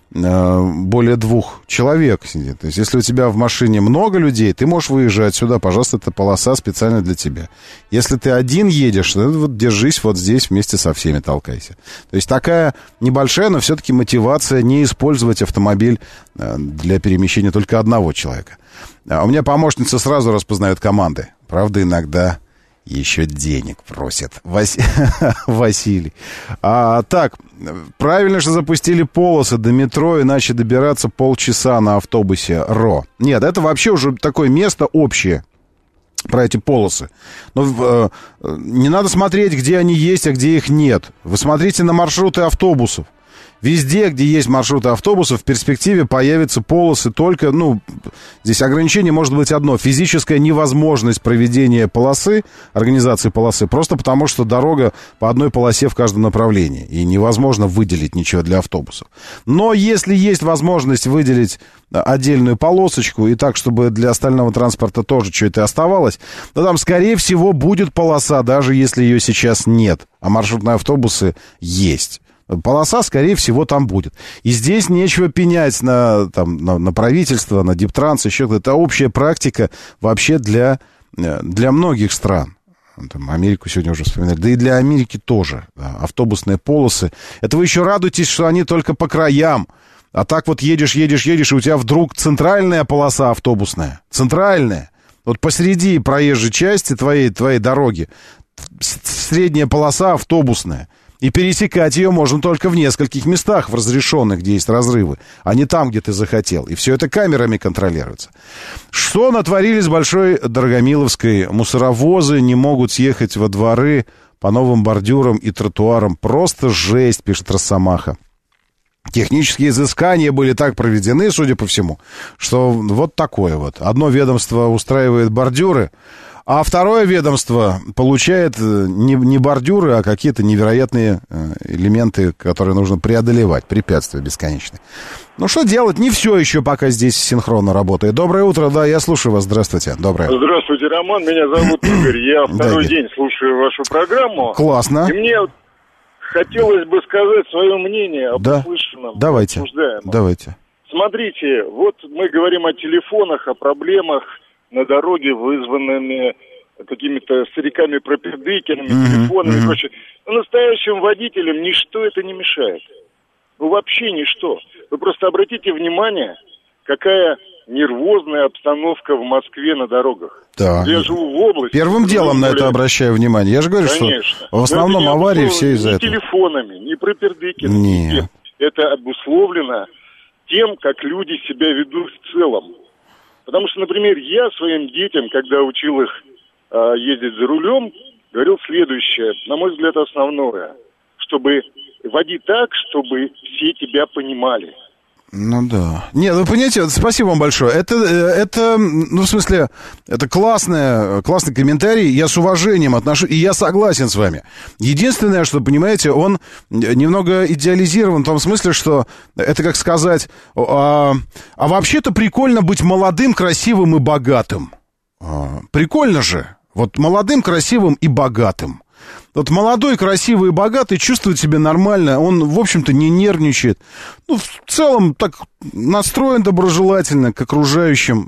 более двух человек сидит. То есть, если у тебя в машине много людей, ты можешь выезжать сюда, пожалуйста, это полоса специально для тебя. Если ты один едешь, то вот держись вот здесь вместе со всеми, толкайся. То есть, такая небольшая, но все-таки мотивация не использовать автомобиль для перемещения только одного человека. У меня помощница сразу распознает команды. Правда, иногда еще денег просит. Вас... Василий. А, так, правильно, что запустили полосы до метро, иначе добираться полчаса на автобусе РО. Нет, это вообще уже такое место общее про эти полосы. Но э, не надо смотреть, где они есть, а где их нет. Вы смотрите на маршруты автобусов. Везде, где есть маршруты автобусов, в перспективе появятся полосы только, ну, здесь ограничение может быть одно. Физическая невозможность проведения полосы, организации полосы, просто потому что дорога по одной полосе в каждом направлении. И невозможно выделить ничего для автобусов. Но если есть возможность выделить отдельную полосочку, и так, чтобы для остального транспорта тоже что-то оставалось, то там, скорее всего, будет полоса, даже если ее сейчас нет. А маршрутные автобусы есть. Полоса, скорее всего, там будет. И здесь нечего пенять на, там, на, на правительство, на Диптранс, еще кто-то. Это общая практика вообще для, для многих стран. Там, Америку сегодня уже вспоминали. Да и для Америки тоже. Да, автобусные полосы. Это вы еще радуетесь, что они только по краям. А так вот едешь, едешь, едешь, и у тебя вдруг центральная полоса автобусная. Центральная. Вот посреди проезжей части твоей, твоей дороги средняя полоса автобусная. И пересекать ее можно только в нескольких местах, в разрешенных, где есть разрывы, а не там, где ты захотел. И все это камерами контролируется. Что натворили с Большой Дорогомиловской? Мусоровозы не могут съехать во дворы по новым бордюрам и тротуарам. Просто жесть, пишет Росомаха. Технические изыскания были так проведены, судя по всему, что вот такое вот. Одно ведомство устраивает бордюры, а второе ведомство получает не, не бордюры, а какие-то невероятные элементы, которые нужно преодолевать, препятствия бесконечные. Ну, что делать? Не все еще пока здесь синхронно работает. Доброе утро, да, я слушаю вас. Здравствуйте. Доброе. Здравствуйте, Роман. Меня зовут Игорь. Я второй день слушаю вашу программу. Классно. И мне хотелось бы сказать свое мнение об да. услышанном. Давайте. Давайте. Смотрите, вот мы говорим о телефонах, о проблемах на дороге, вызванными какими-то стариками-пропердыкерами, mm-hmm, телефонами mm-hmm. и прочее. Но настоящим водителям ничто это не мешает. Ну, вообще ничто. Вы просто обратите внимание, какая нервозная обстановка в Москве на дорогах. Да. Я живу в области. Первым делом на это обращаю внимание. Я же говорю, Конечно. что в основном это аварии все из-за ни этого. Ни телефонами, ни пропердыкерами. Нет. Это обусловлено тем, как люди себя ведут в целом. Потому что, например, я своим детям, когда учил их э, ездить за рулем, говорил следующее, на мой взгляд, основное, чтобы води так, чтобы все тебя понимали. Ну да. Нет, вы понимаете, спасибо вам большое. Это, это, ну, в смысле, это классный, классный комментарий. Я с уважением отношусь, и я согласен с вами. Единственное, что, понимаете, он немного идеализирован в том смысле, что это, как сказать, а, а вообще-то прикольно быть молодым, красивым и богатым. А, прикольно же. Вот молодым, красивым и богатым. Вот молодой, красивый и богатый чувствует себя нормально, он, в общем-то, не нервничает. Ну, в целом, так настроен доброжелательно к окружающим.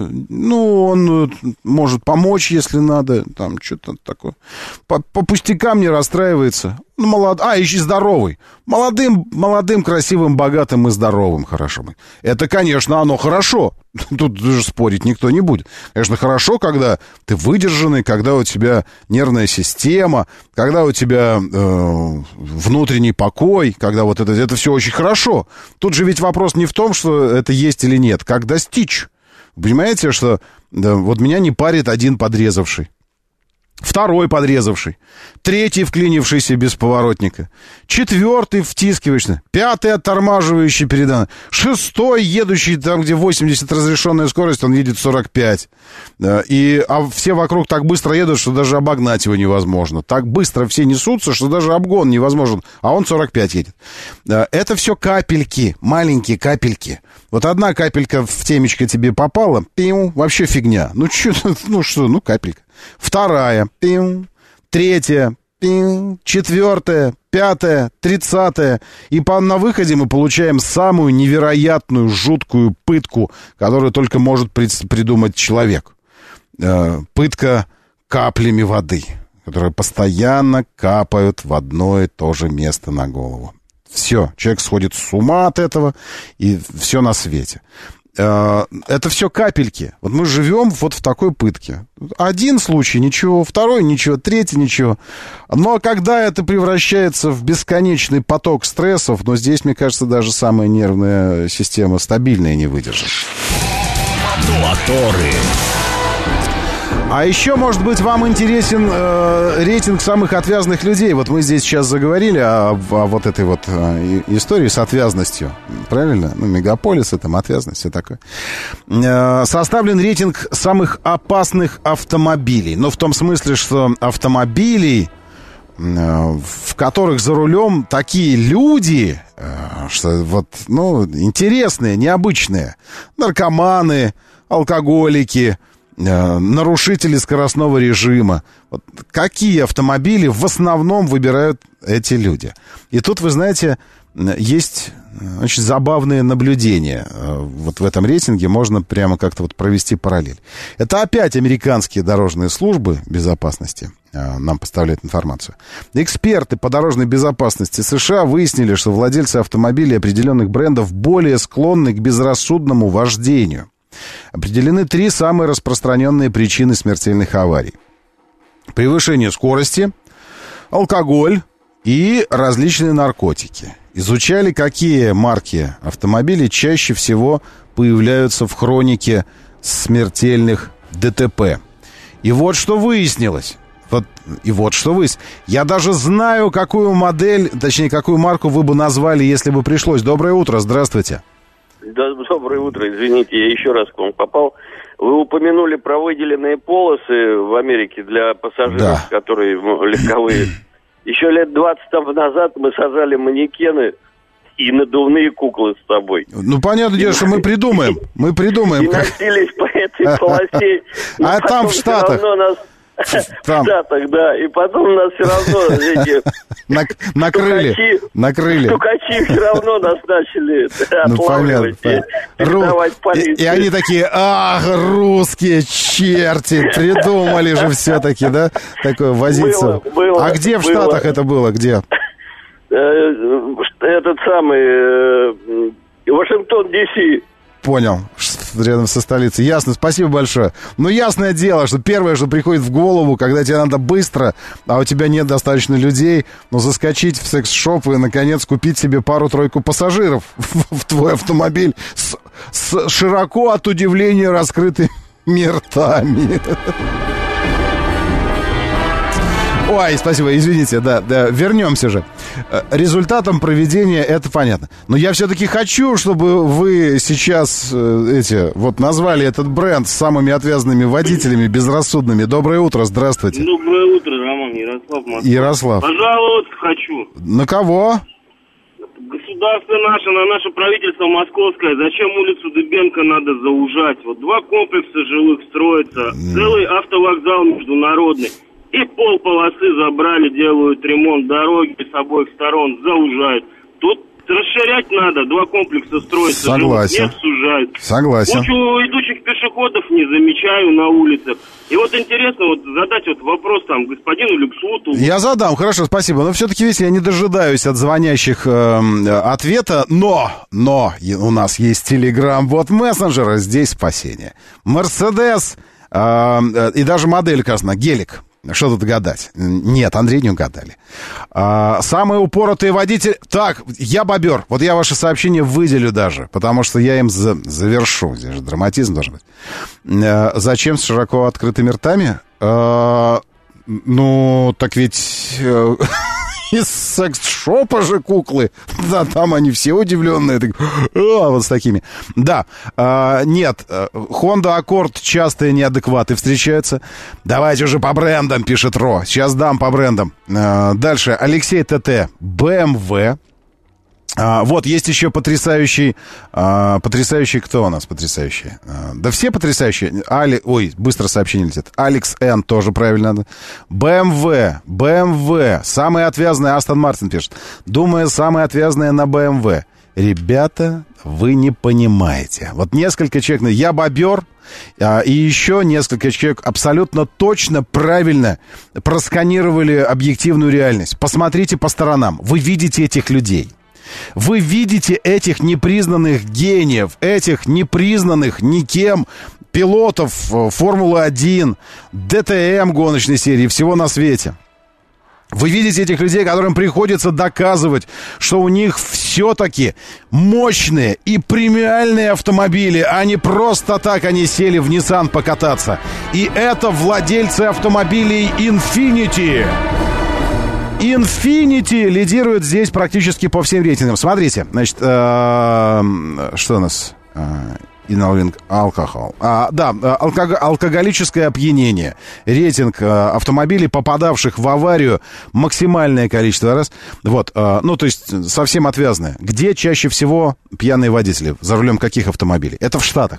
Ну, он может помочь, если надо, там, что-то такое. По, по пустякам не расстраивается. Ну, молод... А, еще здоровый. Молодым, молодым, красивым, богатым и здоровым, хорошо. Это, конечно, оно хорошо. Тут даже спорить никто не будет. Конечно, хорошо, когда ты выдержанный, когда у тебя нервная система, когда у тебя э, внутренний покой, когда вот это, это все очень хорошо. Тут же ведь вопрос не в том, что это есть или нет, как достичь. Понимаете, что да, вот меня не парит один подрезавший. Второй подрезавший, третий вклинившийся без поворотника, четвертый втискивающий, пятый оттормаживающий передо, шестой едущий там, где восемьдесят разрешенная скорость, он едет сорок пять. И, а все вокруг так быстро едут, что даже обогнать его невозможно. Так быстро все несутся, что даже обгон невозможен, а он сорок пять едет. Это все капельки, маленькие капельки. Вот одна капелька в темечко тебе попала, пиу, вообще фигня. Ну, чё, ну что, ну капелька. Вторая, пим, третья, четвертое, пятое, тридцатое. И по, на выходе мы получаем самую невероятную, жуткую пытку, которую только может пред, придумать человек. Э, пытка каплями воды, которые постоянно капают в одно и то же место на голову. Все, человек сходит с ума от этого, и все на свете. Это все капельки. Вот мы живем вот в такой пытке. Один случай, ничего, второй, ничего, третий, ничего. Но когда это превращается в бесконечный поток стрессов, но здесь, мне кажется, даже самая нервная система стабильная не выдержит. Моторы. А еще, может быть, вам интересен э, рейтинг самых отвязных людей. Вот мы здесь сейчас заговорили о, о вот этой вот э, истории с отвязностью. Правильно? Ну, мегаполисы, там, отвязность, все такое. Э, составлен рейтинг самых опасных автомобилей. Но в том смысле, что автомобилей, э, в которых за рулем такие люди, э, что вот, ну, интересные, необычные. Наркоманы, алкоголики, нарушители скоростного режима. Вот какие автомобили в основном выбирают эти люди? И тут, вы знаете, есть очень забавные наблюдения. Вот в этом рейтинге можно прямо как-то вот провести параллель. Это опять американские дорожные службы безопасности нам поставляют информацию. Эксперты по дорожной безопасности США выяснили, что владельцы автомобилей определенных брендов более склонны к безрассудному вождению. Определены три самые распространенные причины смертельных аварий. Превышение скорости, алкоголь и различные наркотики. Изучали, какие марки автомобилей чаще всего появляются в хронике смертельных ДТП. И вот что выяснилось. Вот, и вот что выяснилось. Я даже знаю, какую модель, точнее, какую марку вы бы назвали, если бы пришлось. Доброе утро, здравствуйте. Да, доброе утро, извините, я еще раз к вам попал. Вы упомянули про выделенные полосы в Америке для пассажиров, да, которые ну, легковые. Еще лет двадцать там назад мы сажали манекены и надувные куклы с собой. Ну, понятное дело, что мы придумаем. Мы придумаем. И носились по этой полосе. А там в Штатах... Там. В Штатах, да. И потом нас все равно эти накрыли. Стукачи, накрыли. Стукачи все равно нас начали отлавливать и передавать полиции. И они такие: ах, русские черти, придумали же все-таки, да? Такое возиться. Было, было, а где в было. Штатах это было? Где? Этот самый Вашингтон, Ди Си. Понял, рядом со столицей. Ясно, спасибо большое. Ну, ясное дело, что первое, что приходит в голову, когда тебе надо быстро, а у тебя нет достаточно людей, ну, заскочить в секс-шоп и, наконец, купить себе пару-тройку пассажиров в, в твой автомобиль с, с широко от удивления раскрытыми ртами. Ой, спасибо, извините, да, да, вернемся же. Результатом проведения это понятно. Но я все-таки хочу, чтобы вы сейчас э, эти, вот назвали этот бренд с самыми отвязными водителями, безрассудными. Доброе утро, здравствуйте. Доброе утро, Роман, Ярослав, Москва. Ярослав. Пожаловаться хочу. На кого? Государство наше, на наше правительство московское, зачем улицу Дыбенко надо заужать? Вот два комплекса жилых строятся, mm. целый автовокзал международный. И полполосы забрали, делают ремонт дороги с обоих сторон, заужают. Тут расширять надо, два комплекса строятся. Согласен. Нет, сужают. Согласен. Кучу идущих пешеходов не замечаю на улицах. И вот интересно вот задать вот вопрос там господину Люксуту. Я задам, хорошо, спасибо. Но все-таки, видите, я не дожидаюсь от звонящих э, ответа. Но, но у нас есть Telegram-бот мессенджера, здесь спасение. Мерседес э, и даже модель красна, гелик. Что тут гадать? Нет, Андрей, не угадали. А, самые упоротые водители... Так, я бобер. Вот я ваше сообщение выделю даже, потому что я им за... завершу. Здесь же драматизм должен быть. А, зачем с широко открытыми ртами? А, ну, так ведь... Из секс-шопа же куклы. Да, там они все удивленные. Так, а, вот с такими. Да, а, нет, Honda Accord частые неадекваты встречаются. Давайте уже по брендам, пишет Ро. Сейчас дам по брендам. А, дальше, Алексей ТТ, бэ эм вэ. А, вот, есть еще потрясающий, а, потрясающий, кто у нас потрясающий? А, да все потрясающие. Али, ой, быстро сообщение летит. Алекс Н, тоже правильно. бэ эм вэ, бэ эм вэ, самая отвязная, Астон Мартин пишет. Думаю, самая отвязная на бэ эм вэ. Ребята, вы не понимаете. Вот несколько человек, я бобер, а, и еще несколько человек абсолютно точно, правильно просканировали объективную реальность. Посмотрите по сторонам, вы видите этих людей. Вы видите этих непризнанных гениев, этих непризнанных никем пилотов Формулы один, дэ тэ эм гоночной серии, всего на свете. Вы видите этих людей, которым приходится доказывать, что у них все-таки мощные и премиальные автомобили, а не просто так они сели в Nissan покататься. И это владельцы автомобилей Infiniti. Infiniti лидирует здесь практически по всем рейтингам. Смотрите, значит, э, что у нас? Инолвинг алкоголь. А, да, алког, алкоголическое опьянение. Рейтинг а, автомобилей, попадавших в аварию, максимальное количество раз. Вот, а, ну, то есть совсем отвязное. Где чаще всего пьяные водители? За рулем каких автомобилей? Это в Штатах.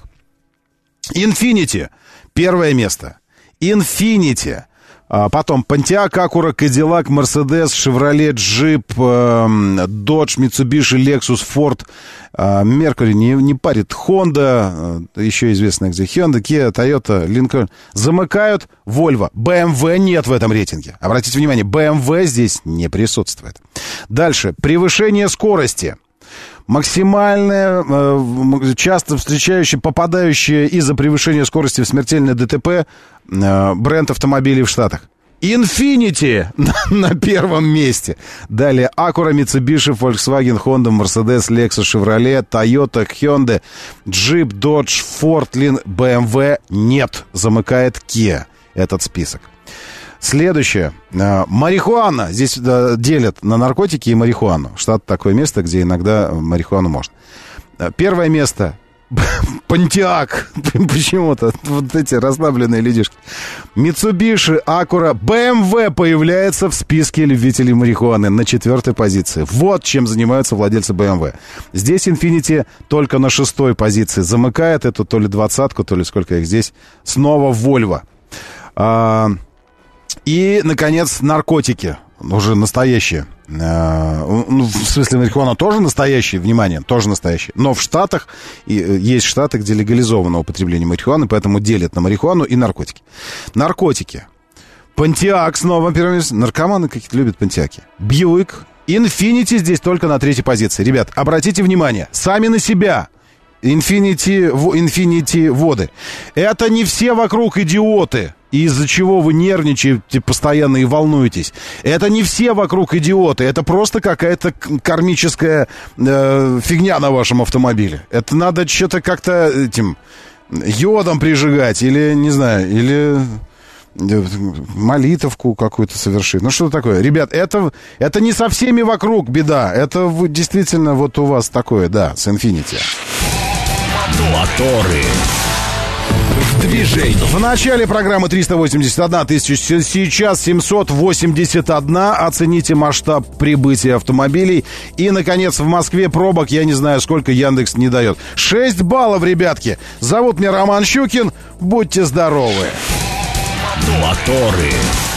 Infiniti. Первое место. Infiniti. А потом Pontiac, Acura, Cadillac, Mercedes, Chevrolet, Jeep, э, Dodge, Mitsubishi, Lexus, Ford, э, Mercury не, не парит, Honda, э, еще известная где, Hyundai, Kia, Toyota, Lincoln. Замыкают Volvo. бэ эм вэ нет в этом рейтинге. Обратите внимание, бэ эм вэ здесь не присутствует. Дальше. Превышение скорости. Максимальное, э, часто встречающее, попадающее из-за превышения скорости в смертельное дэ тэ пэ э, бренд автомобилей в Штатах. Infiniti на, на первом месте. Далее Acura, Mitsubishi, Volkswagen, Honda, Mercedes, Lexus, Chevrolet, Toyota, Hyundai, Jeep, Dodge, Ford, Lin, бэ эм вэ нет. Замыкает Kia этот список. Следующее. Марихуана. Здесь делят на наркотики и марихуану. Штат такое место, где иногда марихуану можно. Первое место. Pontiac. Почему-то вот эти расслабленные людишки. Mitsubishi, Acura, бэ эм вэ появляется в списке любителей марихуаны на четвертой позиции. Вот чем занимаются владельцы бэ эм вэ. Здесь Infiniti только на шестой позиции. Замыкает эту то ли двадцатку, то ли сколько их здесь. Снова Volvo. А... И, наконец, наркотики. Уже настоящие. Ну, в смысле, марихуана тоже настоящие, внимание, тоже настоящие. Но в Штатах есть штаты, где легализовано употребление марихуаны, поэтому делят на марихуану и наркотики. Наркотики. Pontiac снова первое место. Наркоманы какие-то любят Pontiac. Buick. Infiniti здесь только на третьей позиции. Ребят, обратите внимание, сами на себя. Infiniti, Infiniti воды. Это не все вокруг идиоты, из-за чего вы нервничаете постоянно и волнуетесь. Это не все вокруг идиоты. Это просто какая-то кармическая э, фигня на вашем автомобиле. Это надо что-то как-то этим йодом прижигать или, не знаю, или молитовку какую-то совершить. Ну, что такое? Ребят, это, это не со всеми вокруг беда. Это действительно вот у вас такое, да, с Infiniti. Моторы. Движение. В начале программы триста восемьдесят одна тысяча, сейчас семьсот восемьдесят одна. Оцените масштаб прибытия автомобилей. И, наконец, в Москве пробок, я не знаю, сколько Яндекс не дает. шесть баллов, ребятки. Зовут меня Роман Щукин. Будьте здоровы. Моторы.